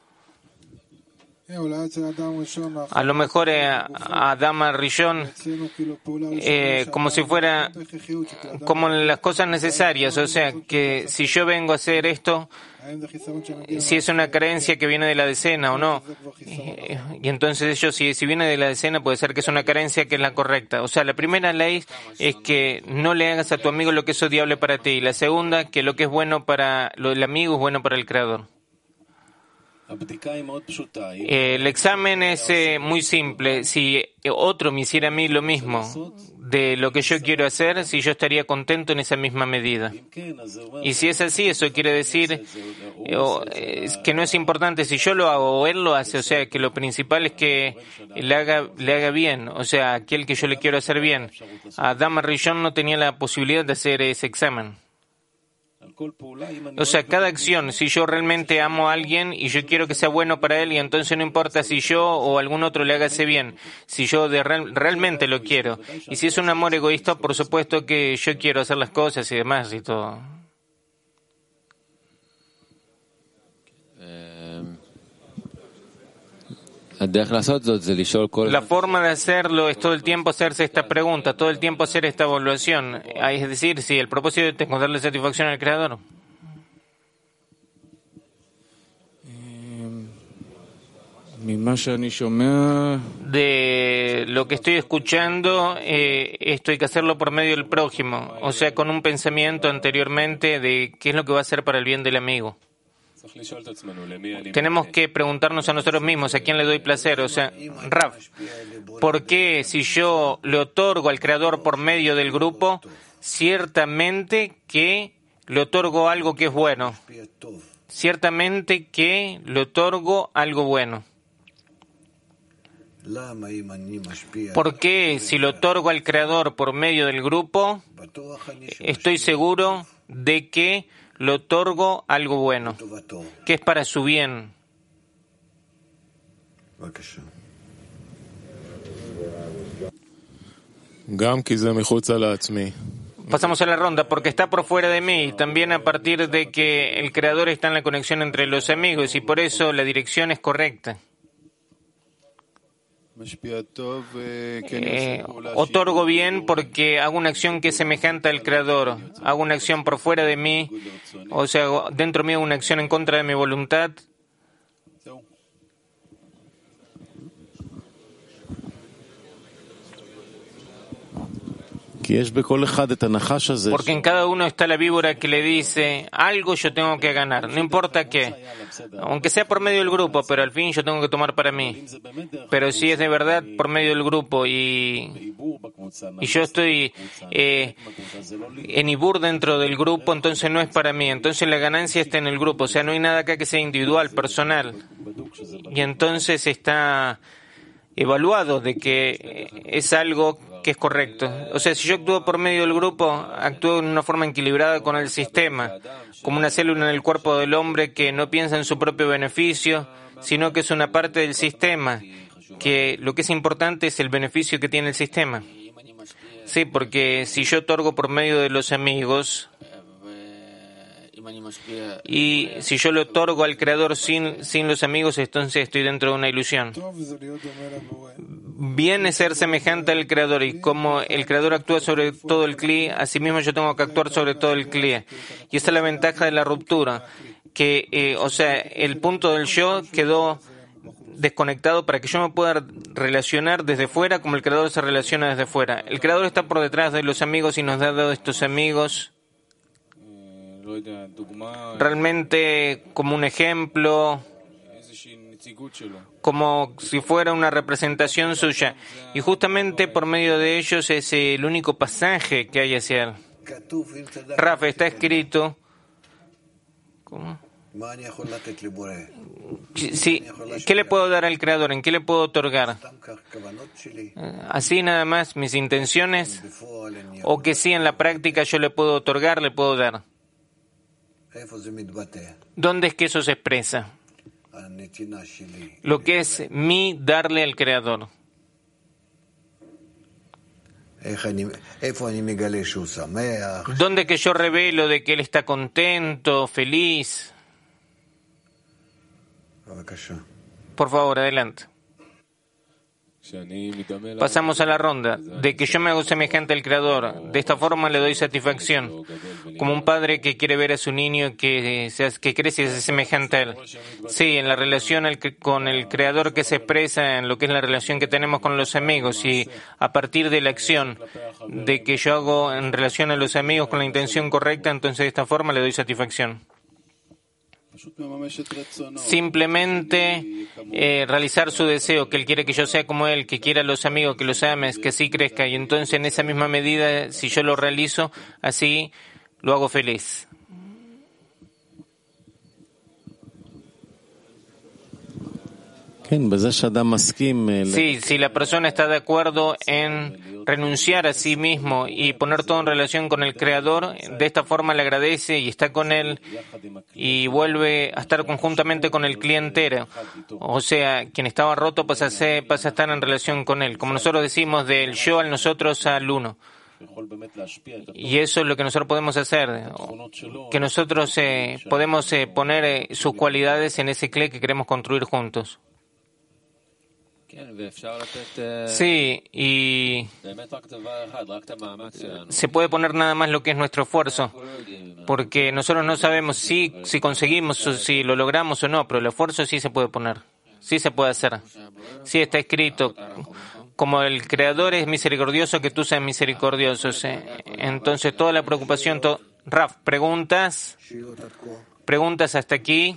A lo mejor eh, Adam Arishon, eh, como si fuera como las cosas necesarias, o sea, que si yo vengo a hacer esto, si es una carencia que viene de la decena o no, y entonces ellos, si, si viene de la decena, puede ser que es una carencia que es la correcta. O sea, la primera ley es que no le hagas a tu amigo lo que es odiable para ti, y la segunda, que lo que es bueno para lo del amigo es bueno para el Creador. El examen es eh, muy simple. Si otro me hiciera a mí lo mismo de lo que yo quiero hacer, si yo estaría contento en esa misma medida. Y si es así, eso quiere decir eh, o, eh, que no es importante si yo lo hago o él lo hace. O sea, que lo principal es que le haga, le haga bien. O sea, aquel que yo le quiero hacer bien. Adam Arishon no tenía la posibilidad de hacer ese examen. O sea, cada acción, si yo realmente amo a alguien y yo quiero que sea bueno para él, y entonces no importa si yo o algún otro le haga ese bien, si yo de real, realmente lo quiero. Y si es un amor egoísta, por supuesto que yo quiero hacer las cosas y demás y todo. La forma de hacerlo es todo el tiempo hacerse esta pregunta, todo el tiempo hacer esta evaluación. Es decir, si el propósito es darle satisfacción al Creador. De lo que estoy escuchando, eh, esto hay que hacerlo por medio del prójimo, o sea, con un pensamiento anteriormente de qué es lo que va a hacer para el bien del amigo. Tenemos que preguntarnos a nosotros mismos a quién le doy placer. O sea, Rav, ¿por qué si yo le otorgo al Creador por medio del grupo, ciertamente que le otorgo algo que es bueno? Ciertamente que le otorgo algo bueno. ¿Por qué si le otorgo al Creador por medio del grupo, estoy seguro de que le otorgo algo bueno, que es para su bien? Pasamos a la ronda porque está por fuera de mí, también a partir de que el Creador está en la conexión entre los amigos y por eso la dirección es correcta. Eh, otorgo bien porque hago una acción que es semejante al Creador. Hago una acción por fuera de mí, o sea, dentro mío una acción en contra de mi voluntad. Porque en cada uno está la víbora que le dice, algo yo tengo que ganar, no importa qué, aunque sea por medio del grupo, pero al fin yo tengo que tomar para mí. Pero si es de verdad por medio del grupo y, y yo estoy eh, en Ibur dentro del grupo, entonces no es para mí, entonces la ganancia está en el grupo, o sea, no hay nada acá que sea individual, personal, y entonces está evaluado de que es algo que es correcto. O sea, si yo actúo por medio del grupo, actúo en una forma equilibrada con el sistema, como una célula en el cuerpo del hombre que no piensa en su propio beneficio, sino que es una parte del sistema, que lo que es importante es el beneficio que tiene el sistema. Sí, porque si yo otorgo por medio de los amigos, y si yo le otorgo al Creador sin, sin los amigos, entonces estoy dentro de una ilusión. Bien es ser semejante al Creador, y como el Creador actúa sobre todo el Kli, asimismo yo tengo que actuar sobre todo el Kli. Y esa es la ventaja de la ruptura, que, eh, o sea, el punto del yo quedó desconectado para que yo me pueda relacionar desde fuera como el Creador se relaciona desde fuera. El Creador está por detrás de los amigos y nos ha dado estos amigos realmente como un ejemplo, como si fuera una representación suya. Y justamente por medio de ellos es el único pasaje que hay hacia él. Rafa, está escrito... ¿Cómo? Sí, ¿qué le puedo dar al Creador? ¿En qué le puedo otorgar? ¿Así nada más mis intenciones? ¿O que sí en la práctica yo le puedo otorgar, le puedo dar? ¿Dónde es que eso se expresa? Lo que es mi darle al Creador. ¿Dónde que yo revelo de que Él está contento, feliz? Por favor, adelante. Pasamos a la ronda de que yo me hago semejante al Creador. De esta forma le doy satisfacción. Como un padre que quiere ver a su niño que, se, que crece y se hace semejante a él. Sí, en la relación el, con el Creador que se expresa en lo que es la relación que tenemos con los amigos, y a partir de la acción de que yo hago en relación a los amigos con la intención correcta, entonces de esta forma le doy satisfacción. Simplemente eh, realizar su deseo, que Él quiere que yo sea como Él, que quiera a los amigos, que los ames, que así crezca. Y entonces en esa misma medida, si yo lo realizo, así lo hago feliz. Sí, si la persona está de acuerdo en renunciar a sí mismo y poner todo en relación con el Creador, de esta forma le agradece y está con Él y vuelve a estar conjuntamente con el cliente entero. O sea, quien estaba roto pasa a, ser, pasa a estar en relación con Él. Como nosotros decimos, del yo al nosotros al uno. Y eso es lo que nosotros podemos hacer, que nosotros eh, podemos eh, poner eh, sus cualidades en ese clé que queremos construir juntos. Sí, y se puede poner nada más lo que es nuestro esfuerzo, porque nosotros no sabemos si, si conseguimos o si lo logramos o no, pero el esfuerzo sí se puede poner, sí se puede hacer. Sí está escrito, como el Creador es misericordioso, que tú seas misericordioso. Entonces toda la preocupación... To... Raf, ¿preguntas? ¿Preguntas hasta aquí?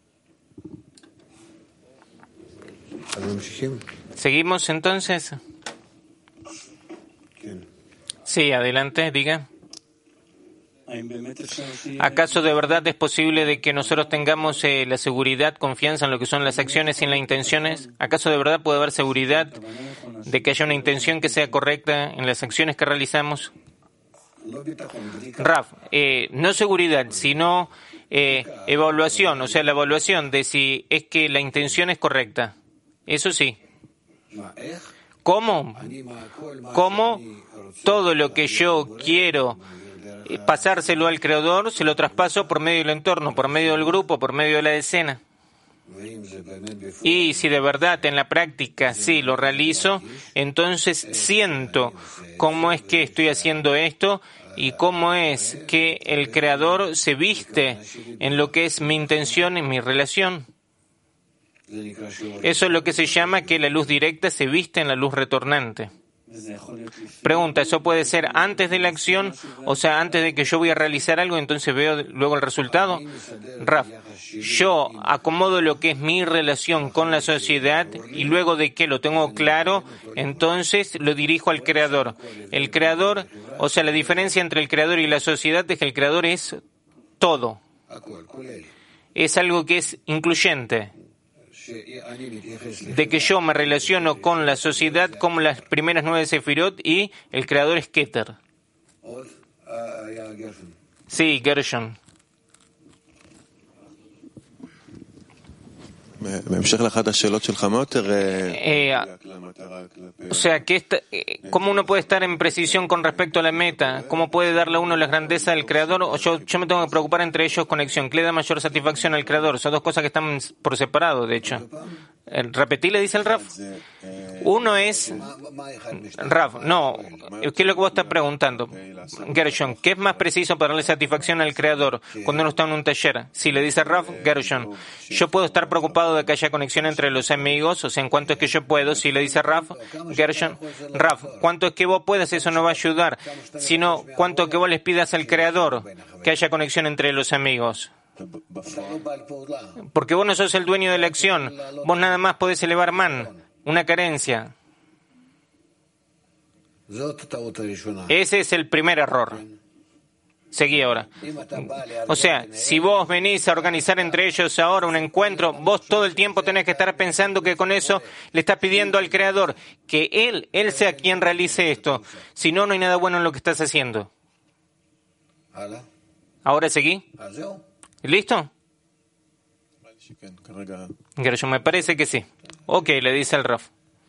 ¿Seguimos entonces? Sí, adelante, diga. ¿Acaso de verdad es posible de que nosotros tengamos eh, la seguridad, confianza en lo que son las acciones y en las intenciones? ¿Acaso de verdad puede haber seguridad de que haya una intención que sea correcta en las acciones que realizamos? Raf, eh, no seguridad, sino eh, evaluación, o sea, la evaluación de si es que la intención es correcta. Eso sí. ¿Cómo? ¿Cómo todo lo que yo quiero pasárselo al Creador, se lo traspaso por medio del entorno, por medio del grupo, por medio de la escena? Y si de verdad en la práctica sí lo realizo, entonces siento cómo es que estoy haciendo esto y cómo es que el Creador se viste en lo que es mi intención y mi relación. Eso es lo que se llama que la luz directa se viste en la luz retornante. Pregunta, ¿eso puede ser antes de la acción? O sea, antes de que yo voy a realizar algo, entonces veo luego el resultado. Raf, yo acomodo lo que es mi relación con la sociedad y luego de que lo tengo claro, entonces lo dirijo al Creador. El Creador, o sea, la diferencia entre el Creador y la sociedad es que el Creador es todo. Es algo que es incluyente. De que yo me relaciono con la sociedad como las primeras nueve sefirot y el Creador es Keter. Sí, Gershon. Eh, o sea, que esta, eh, ¿cómo uno puede estar en precisión con respecto a la meta? ¿Cómo puede darle a uno la grandeza del Creador? O yo, yo me tengo que preocupar entre ellos conexión. ¿Qué le da mayor satisfacción al Creador? Son dos cosas que están por separado, de hecho. ¿Repetí, le dice el Raf? Uno es... Raf, no. ¿Qué es lo que vos estás preguntando? Gershon, ¿qué es más preciso para darle satisfacción al Creador cuando uno está en un taller? Si le dice Raf, Gershon, yo puedo estar preocupado de que haya conexión entre los amigos, o sea, en cuanto es que yo puedo. Si le dice Raf, Gershon, Raf, ¿cuánto es que vos puedas? Eso no va a ayudar. Sino, ¿cuánto es que vos les pidas al Creador que haya conexión entre los amigos? Porque vos no sos el dueño de la acción. Vos nada más podés elevar man, una carencia. Ese es el primer error. Seguí ahora. O sea, si vos venís a organizar entre ellos ahora un encuentro, vos todo el tiempo tenés que estar pensando que con eso le estás pidiendo al Creador que Él, Él sea quien realice esto. Si no, no hay nada bueno en lo que estás haciendo. Ahora seguí. ¿Listo? Gershon, me parece que sí. Ok, le dice el Raf.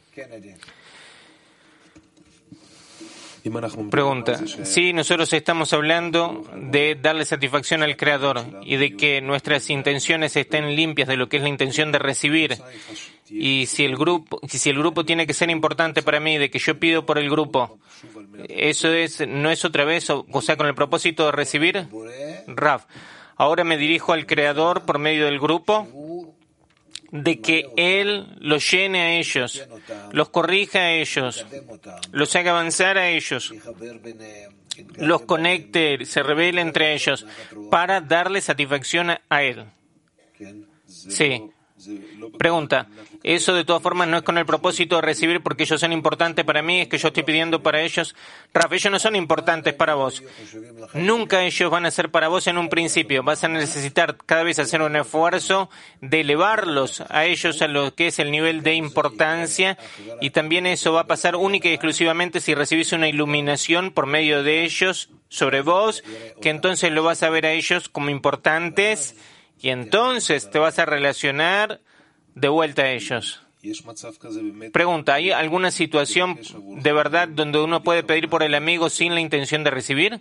Pregunta, si nosotros estamos hablando de darle satisfacción al Creador y de que nuestras intenciones estén limpias de lo que es la intención de recibir, y si el grupo, si el grupo tiene que ser importante para mí, de que yo pido por el grupo, ¿eso es, no es otra vez, o, o sea, con el propósito de recibir? Raf, ahora me dirijo al Creador por medio del grupo, de que Él los llene a ellos, los corrija a ellos, los haga avanzar a ellos, los conecte, se revele entre ellos, para darle satisfacción a Él. Sí. Pregunta, eso de todas formas no es con el propósito de recibir porque ellos son importantes para mí, es que yo estoy pidiendo para ellos. Raf, ellos no son importantes para vos. Nunca ellos van a ser para vos en un principio. Vas a necesitar cada vez hacer un esfuerzo de elevarlos a ellos a lo que es el nivel de importancia, y también eso va a pasar única y exclusivamente si recibís una iluminación por medio de ellos sobre vos, que entonces lo vas a ver a ellos como importantes. Y entonces te vas a relacionar de vuelta a ellos. Pregunta, ¿hay alguna situación de verdad donde uno puede pedir por el amigo sin la intención de recibir?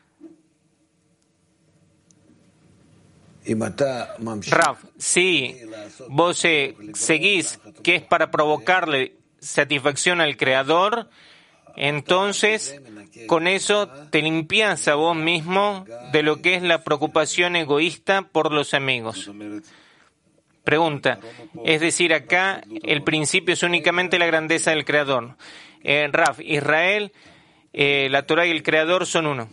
Raf, si vos eh, seguís que es para provocarle satisfacción al Creador, entonces con eso te limpias a vos mismo de lo que es la preocupación egoísta por los amigos. Pregunta, es decir, acá el principio es únicamente la grandeza del Creador. Eh, Raf, Israel, eh, la Torah y el Creador son uno.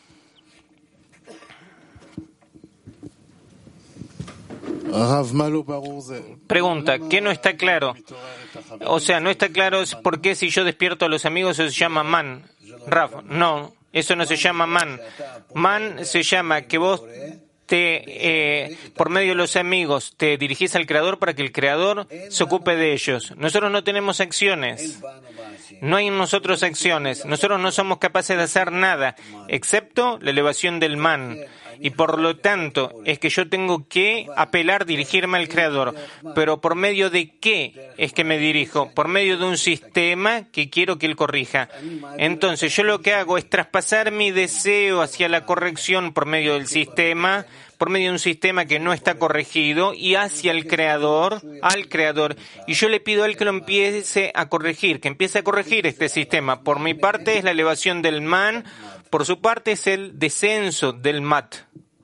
Pregunta, ¿qué no está claro? O sea, no está claro por qué si yo despierto a los amigos eso se llama man. Raf, no, eso no se llama man. Man se llama que vos te, eh, por medio de los amigos, te dirigís al Creador para que el Creador se ocupe de ellos. Nosotros no tenemos acciones. No hay en nosotros acciones. Nosotros no somos capaces de hacer nada, excepto la elevación del man. Y por lo tanto, es que yo tengo que apelar, dirigirme al Creador. Pero ¿por medio de qué es que me dirijo? Por medio de un sistema que quiero que Él corrija. Entonces, yo lo que hago es traspasar mi deseo hacia la corrección por medio del sistema, por medio de un sistema que no está corregido, y hacia el Creador, al Creador. Y yo le pido a Él que lo empiece a corregir, que empiece a corregir este sistema. Por mi parte es la elevación del man, por su parte es el descenso del mat.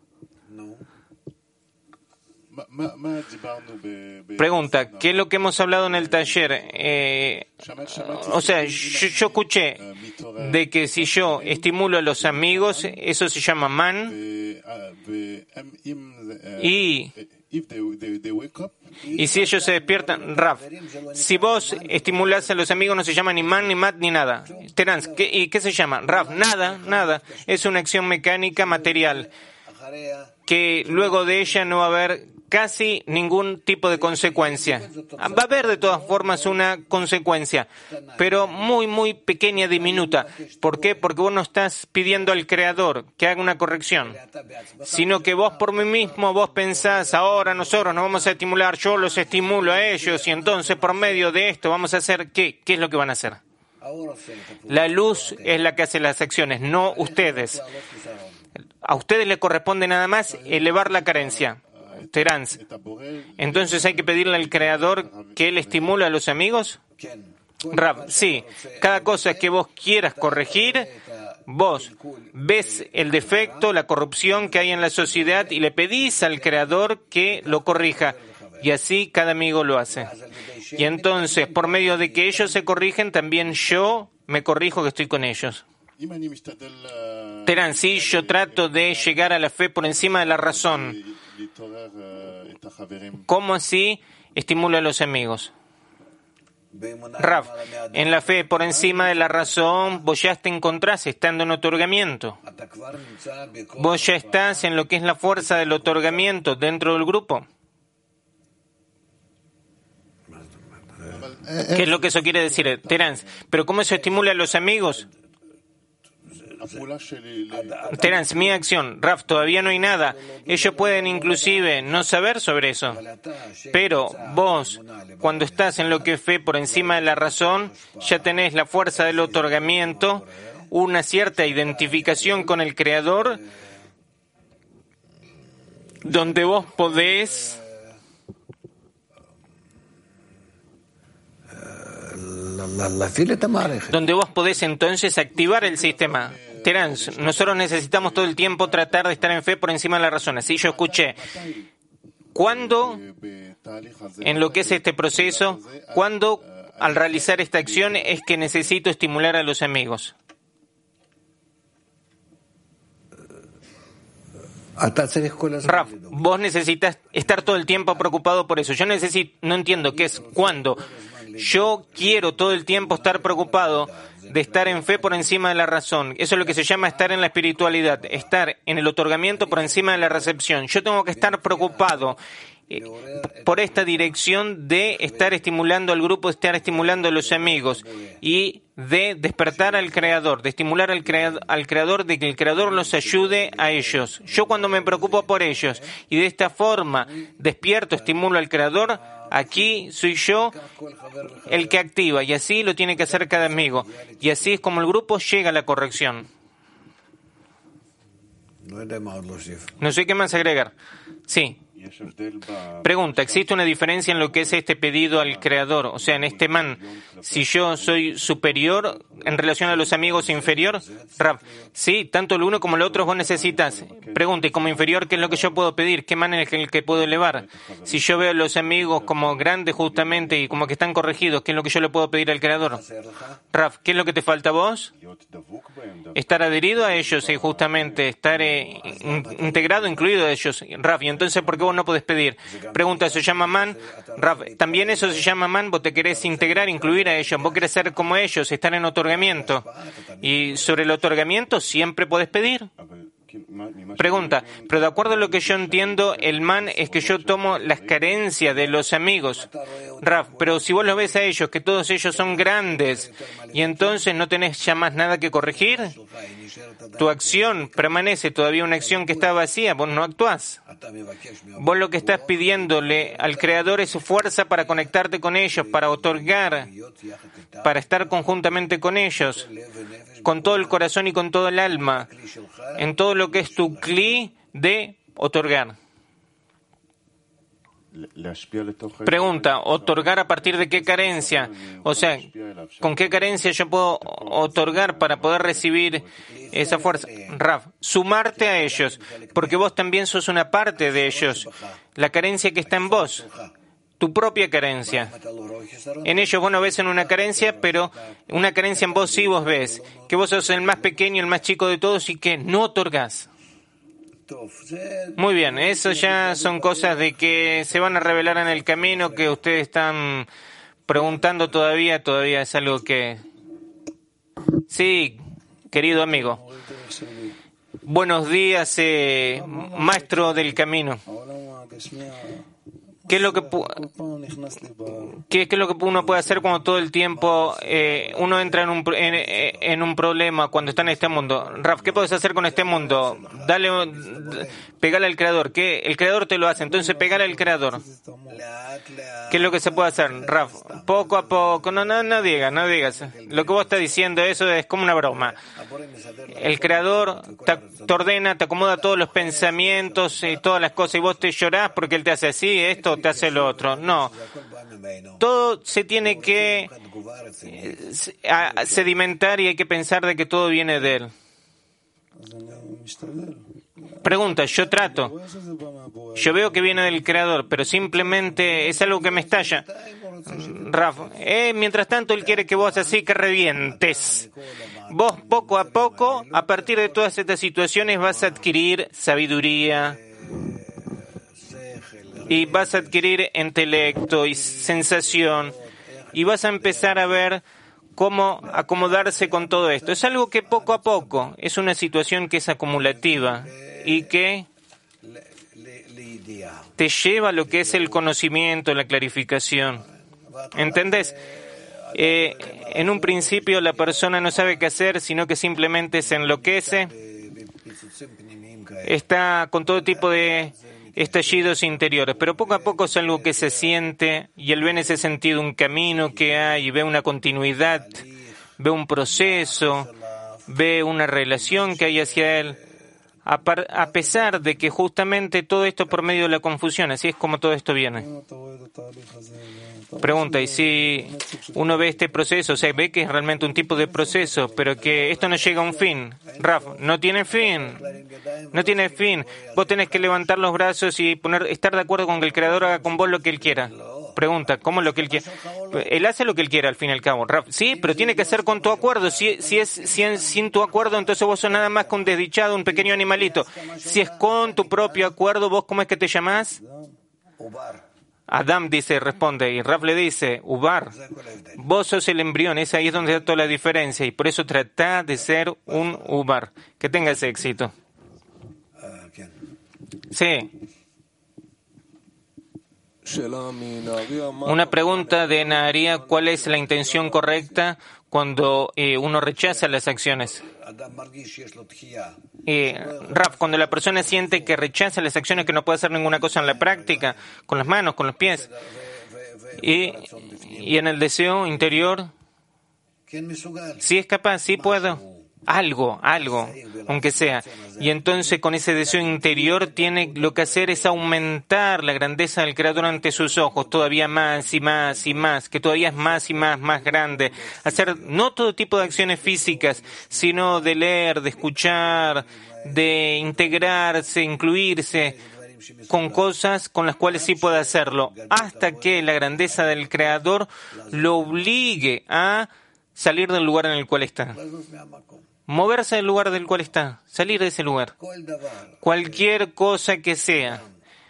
Pregunta, ¿qué es lo que hemos hablado en el taller? Eh, o sea, yo, yo escuché de que si yo estimulo a los amigos, eso se llama man, y, y si ellos se despiertan, Raf, si vos estimulás a los amigos no se llama ni man, ni mat, ni nada. Terence, ¿qué, ¿y qué se llama? Raf, nada, nada, es una acción mecánica material. que luego de ella no va a haber casi ningún tipo de consecuencia. Va a haber de todas formas una consecuencia, pero muy, muy pequeña, diminuta. ¿Por qué? Porque vos no estás pidiendo al Creador que haga una corrección, sino que vos por mí mismo, vos pensás, ahora nosotros nos vamos a estimular, yo los estimulo a ellos, y entonces por medio de esto vamos a hacer, ¿qué? ¿Qué es lo que van a hacer? La luz es la que hace las acciones, no ustedes. A ustedes les corresponde nada más elevar la carencia. Terans, entonces hay que pedirle al Creador que Él estimule a los amigos. Rav, sí, cada cosa que vos quieras corregir, vos ves el defecto, la corrupción que hay en la sociedad y le pedís al Creador que lo corrija. Y así cada amigo lo hace. Y entonces, por medio de que ellos se corrigen, también yo me corrijo que estoy con ellos. Terán, sí, yo trato de llegar a la fe por encima de la razón. ¿Cómo así estimula a los amigos? Rav, en la fe por encima de la razón, vos ya te encontrás estando en otorgamiento. Vos ya estás en lo que es la fuerza del otorgamiento dentro del grupo. ¿Qué es lo que eso quiere decir, Terence? ¿Pero cómo eso estimula a los amigos? Terence, mi acción, Raf, todavía no hay nada. Ellos pueden inclusive no saber sobre eso. Pero vos, cuando estás en lo que es fe por encima de la razón, ya tenés la fuerza del otorgamiento, una cierta identificación con el Creador, donde vos podés donde vos podés entonces activar el sistema. Terence, nosotros necesitamos todo el tiempo tratar de estar en fe por encima de la razón. Así yo escuché. ¿Cuándo, en lo que es este proceso, cuándo al realizar esta acción es que necesito estimular a los amigos? Raf, vos necesitas estar todo el tiempo preocupado por eso. Yo necesito, no entiendo qué es cuándo. Yo quiero todo el tiempo estar preocupado de estar en fe por encima de la razón. Eso es lo que se llama estar en la espiritualidad, estar en el otorgamiento por encima de la recepción. Yo tengo que estar preocupado eh, por esta dirección de estar estimulando al grupo, de estar estimulando a los amigos y de despertar al Creador, de estimular al creador, al creador, de que el Creador los ayude a ellos. Yo cuando me preocupo por ellos y de esta forma despierto, estimulo al Creador, aquí soy yo el que activa, y así lo tiene que hacer cada amigo. Y así es como el grupo llega a la corrección. No sé qué más agregar. Sí. Pregunta, ¿existe una diferencia en lo que es este pedido al Creador? O sea, en este man, si yo soy superior en relación a los amigos inferior, Rab, sí, tanto el uno como el otro vos necesitas. Pregunta, ¿y como inferior qué es lo que yo puedo pedir? ¿Qué man es el que puedo elevar? Si yo veo a los amigos como grandes justamente y como que están corregidos, ¿qué es lo que yo le puedo pedir al Creador? Rab, ¿qué es lo que te falta a vos? Estar adherido a ellos y justamente estar eh, in, integrado, incluido a ellos. Rab, ¿y entonces por qué vos no podés pedir? Pregunta, ¿eso se llama man? Rab, también eso se llama man, vos te querés integrar, incluir a ellos, vos querés ser como ellos, estar en otorgamiento. Y sobre el otorgamiento siempre podés pedir. Pregunta, pero de acuerdo a lo que yo entiendo, el man es que yo tomo las carencias de los amigos. Raf, pero si vos los ves a ellos, que todos ellos son grandes, y entonces no tenés ya más nada que corregir, tu acción permanece todavía una acción que está vacía, vos no actuás. Vos lo que estás pidiéndole al Creador es su fuerza para conectarte con ellos, para otorgar, para estar conjuntamente con ellos, con todo el corazón y con todo el alma, en todo lo que es tu cli de otorgar. Pregunta, ¿otorgar a partir de qué carencia? O sea, ¿con qué carencia yo puedo otorgar para poder recibir esa fuerza? Raf, sumarte a ellos, porque vos también sos una parte de ellos. La carencia que está en vos, tu propia carencia. En ellos vos no ves en una carencia, pero una carencia en vos sí vos ves. Que vos sos el más pequeño, el más chico de todos y que no otorgás. Muy bien, eso ya son cosas de que se van a revelar en el camino, que ustedes están preguntando todavía, todavía es algo que... Sí, querido amigo. Buenos días, eh, maestro del camino. ¿Qué es lo que qué, qué es lo que uno puede hacer cuando todo el tiempo eh, uno entra en un en, en un problema cuando está en este mundo? Raf, ¿qué puedes hacer con este mundo? Dale, pegale al creador. ¿Qué? El creador te lo hace, entonces pegale al creador. ¿Qué es lo que se puede hacer, Raf? Poco a poco. No, no, no digas, no digas. Lo que vos estás diciendo, eso es como una broma. El creador te, te ordena, te acomoda todos los pensamientos y todas las cosas y vos te llorás porque él te hace así, esto, te hace lo otro. No. Todo se tiene que sedimentar y hay que pensar de que todo viene de él. Pregunta, yo trato. Yo veo que viene del creador, pero simplemente es algo que me estalla. Rafa, eh, mientras tanto él quiere que vos así que revientes. Vos poco a poco, a partir de todas estas situaciones, vas a adquirir sabiduría y vas a adquirir intelecto y sensación y vas a empezar a ver cómo acomodarse con todo esto. Es algo que poco a poco, es una situación que es acumulativa y que te lleva a lo que es el conocimiento, la clarificación. ¿Entendés? Eh, en un principio la persona no sabe qué hacer, sino que simplemente se enloquece, está con todo tipo de estallidos interiores, pero poco a poco es algo que se siente y él ve en ese sentido un camino que hay, ve una continuidad, ve un proceso, ve una relación que hay hacia él, a, par, a pesar de que justamente todo esto por medio de la confusión, así es como todo esto viene. Pregunta, y si uno ve este proceso, o sea, ve que es realmente un tipo de proceso, pero que esto no llega a un fin. Raf, no tiene fin. No tiene fin. Vos tenés que levantar los brazos y poner, estar de acuerdo con que el Creador haga con vos lo que Él quiera. Pregunta, ¿cómo lo que Él quiere? Él hace lo que Él quiere al fin y al cabo. Raf, sí, pero tiene que ser con tu acuerdo. Si, si es si es sin tu acuerdo, entonces vos sos nada más que un desdichado, un pequeño animalito. Si es con tu propio acuerdo, ¿vos cómo es que te llamás? Adam dice, responde, y Raf le dice, Ubar, vos sos el embrión, es ahí es donde está toda la diferencia, y por eso trata de ser un Ubar. Que tengas éxito. Sí. Una pregunta de Naharía, ¿cuál es la intención correcta cuando eh, uno rechaza las acciones? Eh, Raf, cuando la persona siente que rechaza las acciones, que no puede hacer ninguna cosa en la práctica, con las manos, con los pies, y, y en el deseo interior, si es capaz, sí puedo. Algo, algo, aunque sea. Y entonces con ese deseo interior tiene lo que hacer es aumentar la grandeza del Creador ante sus ojos, todavía más y más y más, que todavía es más y más, más grande. Hacer no todo tipo de acciones físicas, sino de leer, de escuchar, de integrarse, incluirse con cosas con las cuales sí puede hacerlo, hasta que la grandeza del Creador lo obligue a salir del lugar en el cual está. Moverse del lugar del cual está, salir de ese lugar. Cualquier cosa que sea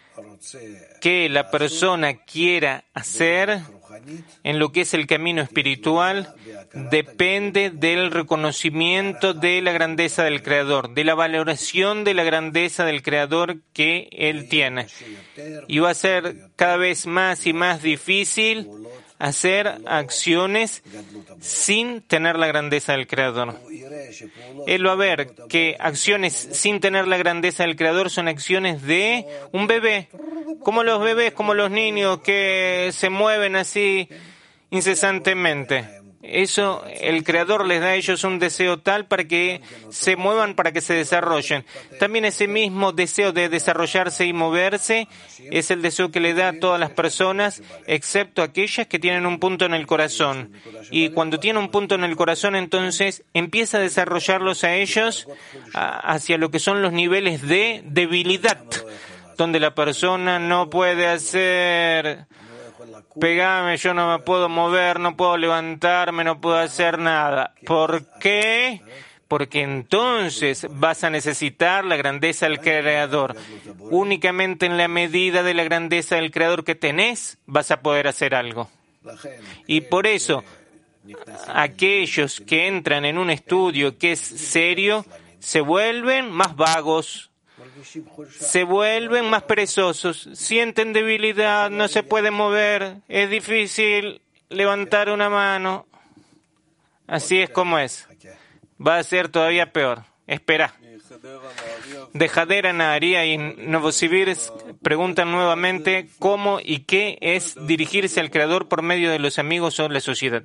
que la persona quiera hacer en lo que es el camino espiritual, depende del reconocimiento de la grandeza del Creador, de la valoración de la grandeza del Creador que él tiene. Y va a ser cada vez más y más difícil hacer acciones sin tener la grandeza del Creador. Él va a ver que acciones sin tener la grandeza del Creador son acciones de un bebé, como los bebés, como los niños que se mueven así incesantemente. Eso, el Creador les da a ellos un deseo tal para que se muevan, para que se desarrollen. También ese mismo deseo de desarrollarse y moverse es el deseo que le da a todas las personas, excepto aquellas que tienen un punto en el corazón. Y cuando tiene un punto en el corazón, entonces empieza a desarrollarlos a ellos a, hacia lo que son los niveles de debilidad, donde la persona no puede hacer... Pegame, yo no me puedo mover, no puedo levantarme, no puedo hacer nada. ¿Por qué? Porque entonces vas a necesitar la grandeza del Creador. Únicamente en la medida de la grandeza del Creador que tenés, vas a poder hacer algo. Y por eso, aquellos que entran en un estudio que es serio, se vuelven más vagos, se vuelven más perezosos, sienten debilidad, no se pueden mover, es difícil levantar una mano. Así es como es. Va a ser todavía peor. Espera. De Hadera, Naharía y Novosibirsk preguntan nuevamente cómo y qué es dirigirse al Creador por medio de los amigos o la sociedad.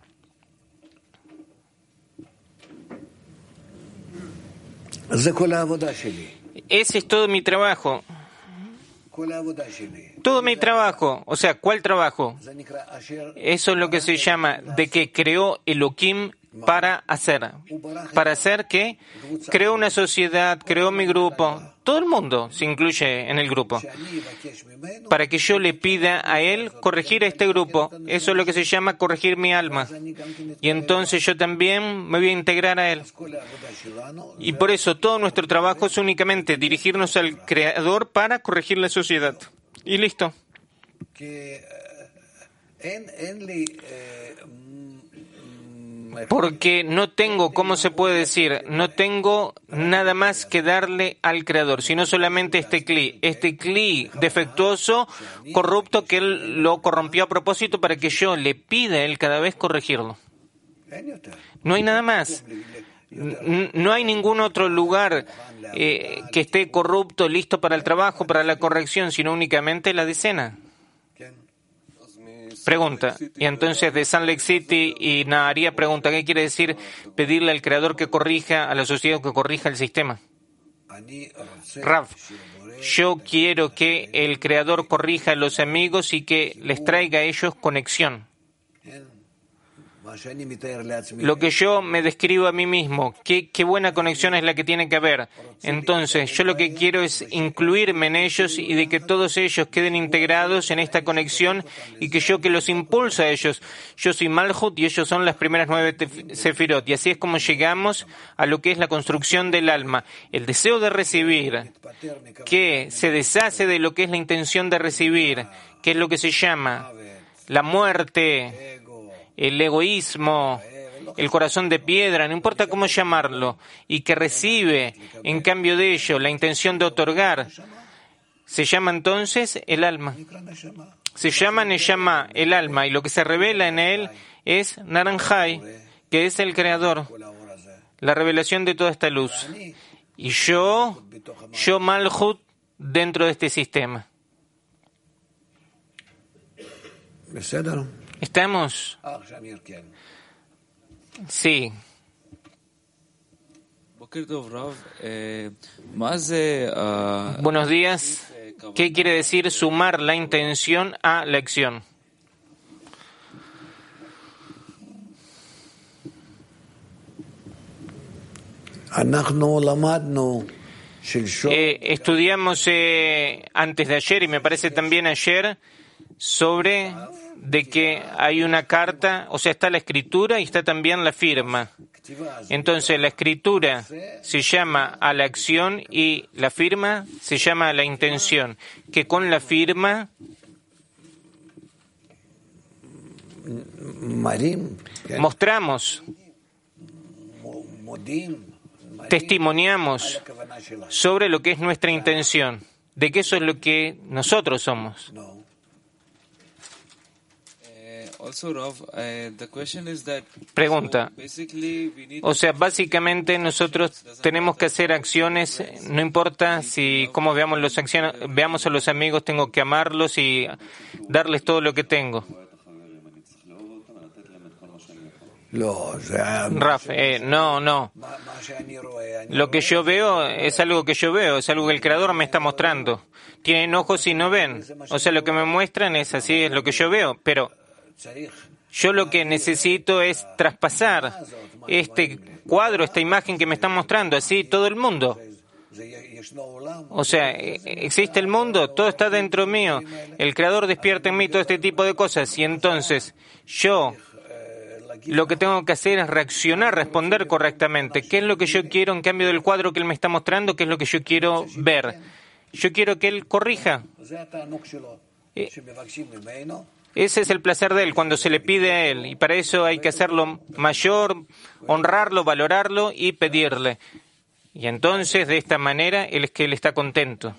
Ese es todo mi trabajo. Todo mi trabajo. O sea, ¿cuál trabajo? Eso es lo que se llama de que creó Elohim para hacer. ¿Para hacer qué? Creó una sociedad, creó mi grupo. Todo el mundo se incluye en el grupo. Para que yo le pida a él corregir a este grupo. Eso es lo que se llama corregir mi alma. Y entonces yo también me voy a integrar a él. Y por eso todo nuestro trabajo es únicamente dirigirnos al Creador para corregir la sociedad. Y listo. Porque no tengo, ¿cómo se puede decir? No tengo nada más que darle al Creador, sino solamente este cli, este cli defectuoso, corrupto, que él lo corrompió a propósito para que yo le pida a él cada vez corregirlo. No hay nada más. No hay ningún otro lugar eh, que esté corrupto, listo para el trabajo, para la corrección, sino únicamente la decena. Pregunta. Y entonces de Salt Lake City y Naharía pregunta, ¿qué quiere decir pedirle al Creador que corrija, a la sociedad que corrija el sistema? Rav, yo quiero que el Creador corrija a los amigos y que les traiga a ellos conexión. Lo que yo me describo a mí mismo, qué, qué buena conexión es la que tiene que haber. Entonces, yo lo que quiero es incluirme en ellos y de que todos ellos queden integrados en esta conexión y que yo que los impulsa a ellos. Yo soy Malhut y ellos son las primeras nueve Sefirot. Y así es como llegamos a lo que es la construcción del alma. El deseo de recibir, que se deshace de lo que es la intención de recibir, que es lo que se llama la muerte, el egoísmo, el corazón de piedra, no importa cómo llamarlo, y que recibe, en cambio de ello, la intención de otorgar, se llama entonces el alma. Se llama Neshama, el alma, y lo que se revela en él es Naranjai, que es el Creador, la revelación de toda esta luz. Y yo, yo Malhut, dentro de este sistema. ¿Estamos? Sí. Buenos días. ¿Qué quiere decir sumar la intención a la acción? Eh, estudiamos eh, antes de ayer y me parece también ayer sobre de que hay una carta, o sea, está la escritura y está también la firma. Entonces, la escritura se llama a la acción y la firma se llama a la intención, que con la firma mostramos, testimoniamos sobre lo que es nuestra intención, de que eso es lo que nosotros somos. Pregunta. O sea, básicamente nosotros tenemos que hacer acciones, no importa si cómo veamos los acciones, veamos a los amigos, tengo que amarlos y darles todo lo que tengo. Raf, eh, no, no. Lo que yo veo es algo que yo veo, es algo que el Creador me está mostrando. Tienen ojos y no ven. O sea, lo que me muestran es así, es lo que yo veo, pero yo lo que necesito es traspasar este cuadro, esta imagen que me están mostrando, así todo el mundo. O sea, existe el mundo, todo está dentro mío. El Creador despierta en mí todo este tipo de cosas y entonces yo lo que tengo que hacer es reaccionar, responder correctamente. ¿Qué es lo que yo quiero en cambio del cuadro que Él me está mostrando? ¿Qué es lo que yo quiero ver? Yo quiero que Él corrija. Eh, Ese es el placer de Él, cuando se le pide a Él. Y para eso hay que hacerlo mayor, honrarlo, valorarlo y pedirle. Y entonces, de esta manera, él es que él está contento.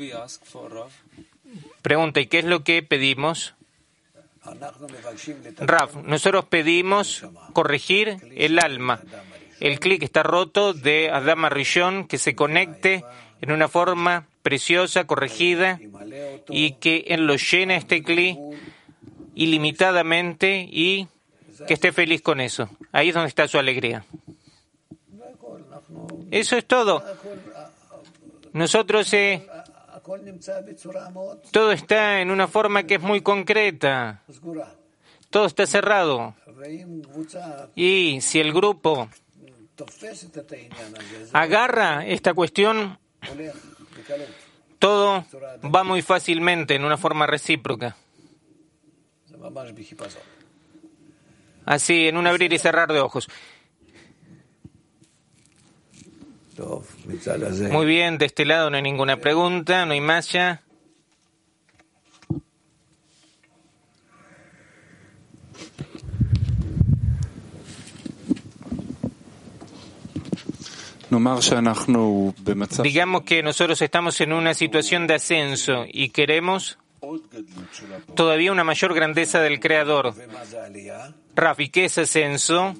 Pregunta, ¿y qué es lo que pedimos? Rav, nosotros pedimos corregir el alma. El clic está roto de Adam Rishon, que se conecte en una forma preciosa, corregida, y que él lo llene este clic ilimitadamente y que esté feliz con eso. Ahí es donde está su alegría. Eso es todo. Nosotros, eh, todo está en una forma que es muy concreta. Todo está cerrado. Y si el grupo agarra esta cuestión, todo va muy fácilmente en una forma recíproca. Así, en un abrir y cerrar de ojos. Muy bien, de este lado no hay ninguna pregunta, no hay más ya. Digamos que nosotros estamos en una situación de ascenso y queremos todavía una mayor grandeza del Creador. Raf, ¿y qué es ascenso?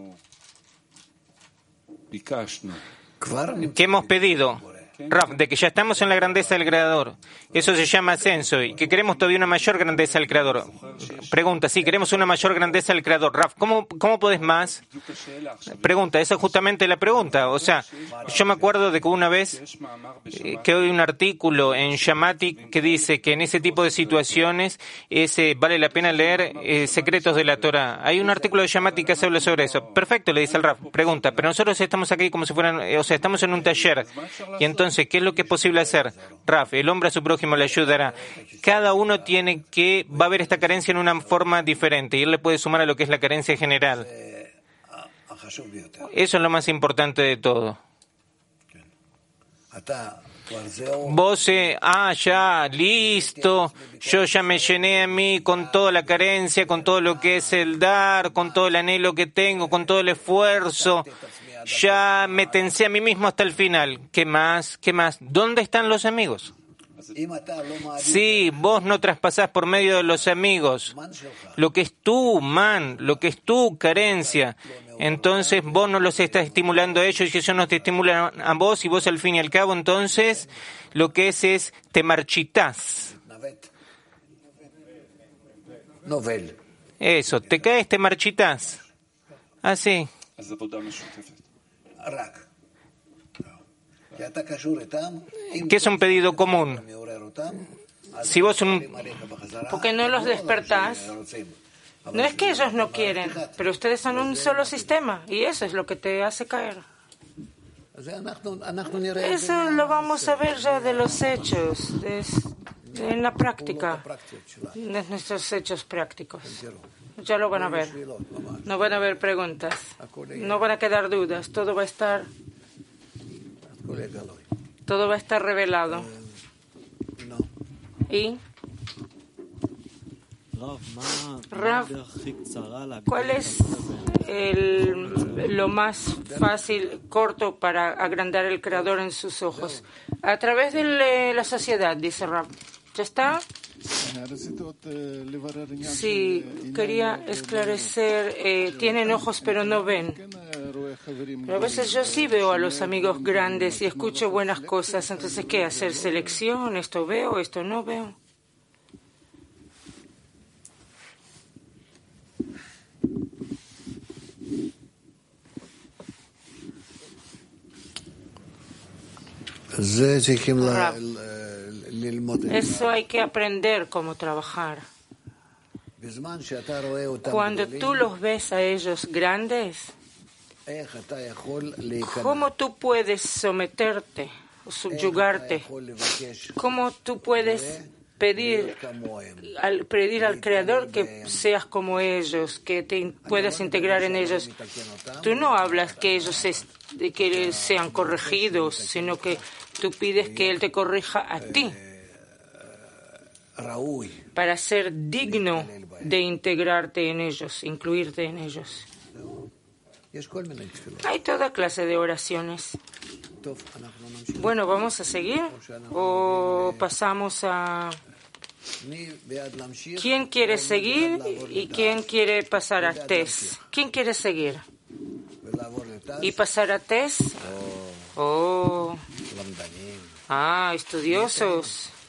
¿Qué hemos pedido? Raf, de que ya estamos en la grandeza del Creador. Eso se llama ascenso y que queremos todavía una mayor grandeza del Creador. Pregunta, sí, queremos una mayor grandeza del Creador. Raf, ¿cómo, cómo podés más? Pregunta, esa es justamente la pregunta. O sea, yo me acuerdo de que una vez eh, que hay un artículo en Shamatik que dice que en ese tipo de situaciones ese, vale la pena leer eh, Secretos de la Torah. Hay un artículo de Shamatik que se habla sobre eso. Perfecto, le dice el Raf. Pregunta, pero nosotros estamos aquí como si fueran, eh, o sea, estamos en un taller. Y entonces, ¿qué es lo que es posible hacer? Raf, el hombre a su prójimo le ayudará. Cada uno tiene que, va a ver esta carencia en una forma diferente y él le puede sumar a lo que es la carencia general. Eso es lo más importante de todo. Vos, eh, ah, ya, listo, yo ya me llené a mí con toda la carencia, con todo lo que es el dar, con todo el anhelo que tengo, con todo el esfuerzo. Ya me tensé a mí mismo hasta el final. ¿Qué más? ¿Qué más? ¿Dónde están los amigos? Si vos no traspasás por medio de los amigos lo que es tu man, lo que es tu carencia, entonces vos no los estás estimulando a ellos y ellos no te estimulan a vos y vos al fin y al cabo entonces lo que es es te marchitás. Eso, te caes, te marchitás. Así. ¿Qué es un pedido común? Si vos un... Porque no los despertás. No es que ellos no quieren, pero ustedes son un solo sistema y eso es lo que te hace caer. Eso lo vamos a ver ya de los hechos, de, de, en la práctica, de nuestros hechos prácticos. Ya lo van a ver. No van a haber preguntas. No van a quedar dudas. Todo va a estar, todo va a estar revelado. Y Rav, ¿cuál es el, lo más fácil, corto para agrandar el Creador en sus ojos? A través de la sociedad, dice Rav. ¿Ya está? Sí, quería esclarecer, eh, tienen ojos pero no ven. Pero a veces yo sí veo a los amigos grandes y escucho buenas cosas, entonces ¿qué? ¿Hacer selección? ¿Esto veo, esto no veo? Rav, eso hay que aprender cómo trabajar. Cuando tú los ves a ellos grandes, ¿cómo tú puedes someterte o subyugarte? ¿Cómo tú puedes pedir al, pedir al Creador que seas como ellos, que te puedas integrar en ellos? Tú no hablas que ellos es, que sean corregidos, sino que tú pides que Él te corrija a ti para ser digno de integrarte en ellos, incluirte en ellos. Hay toda clase de oraciones. Bueno, ¿vamos a seguir o pasamos a... ¿Quién quiere seguir y quién quiere pasar a Tes? ¿Quién quiere seguir? ¿Y pasar a Tes? Oh. Ah, estudiosos.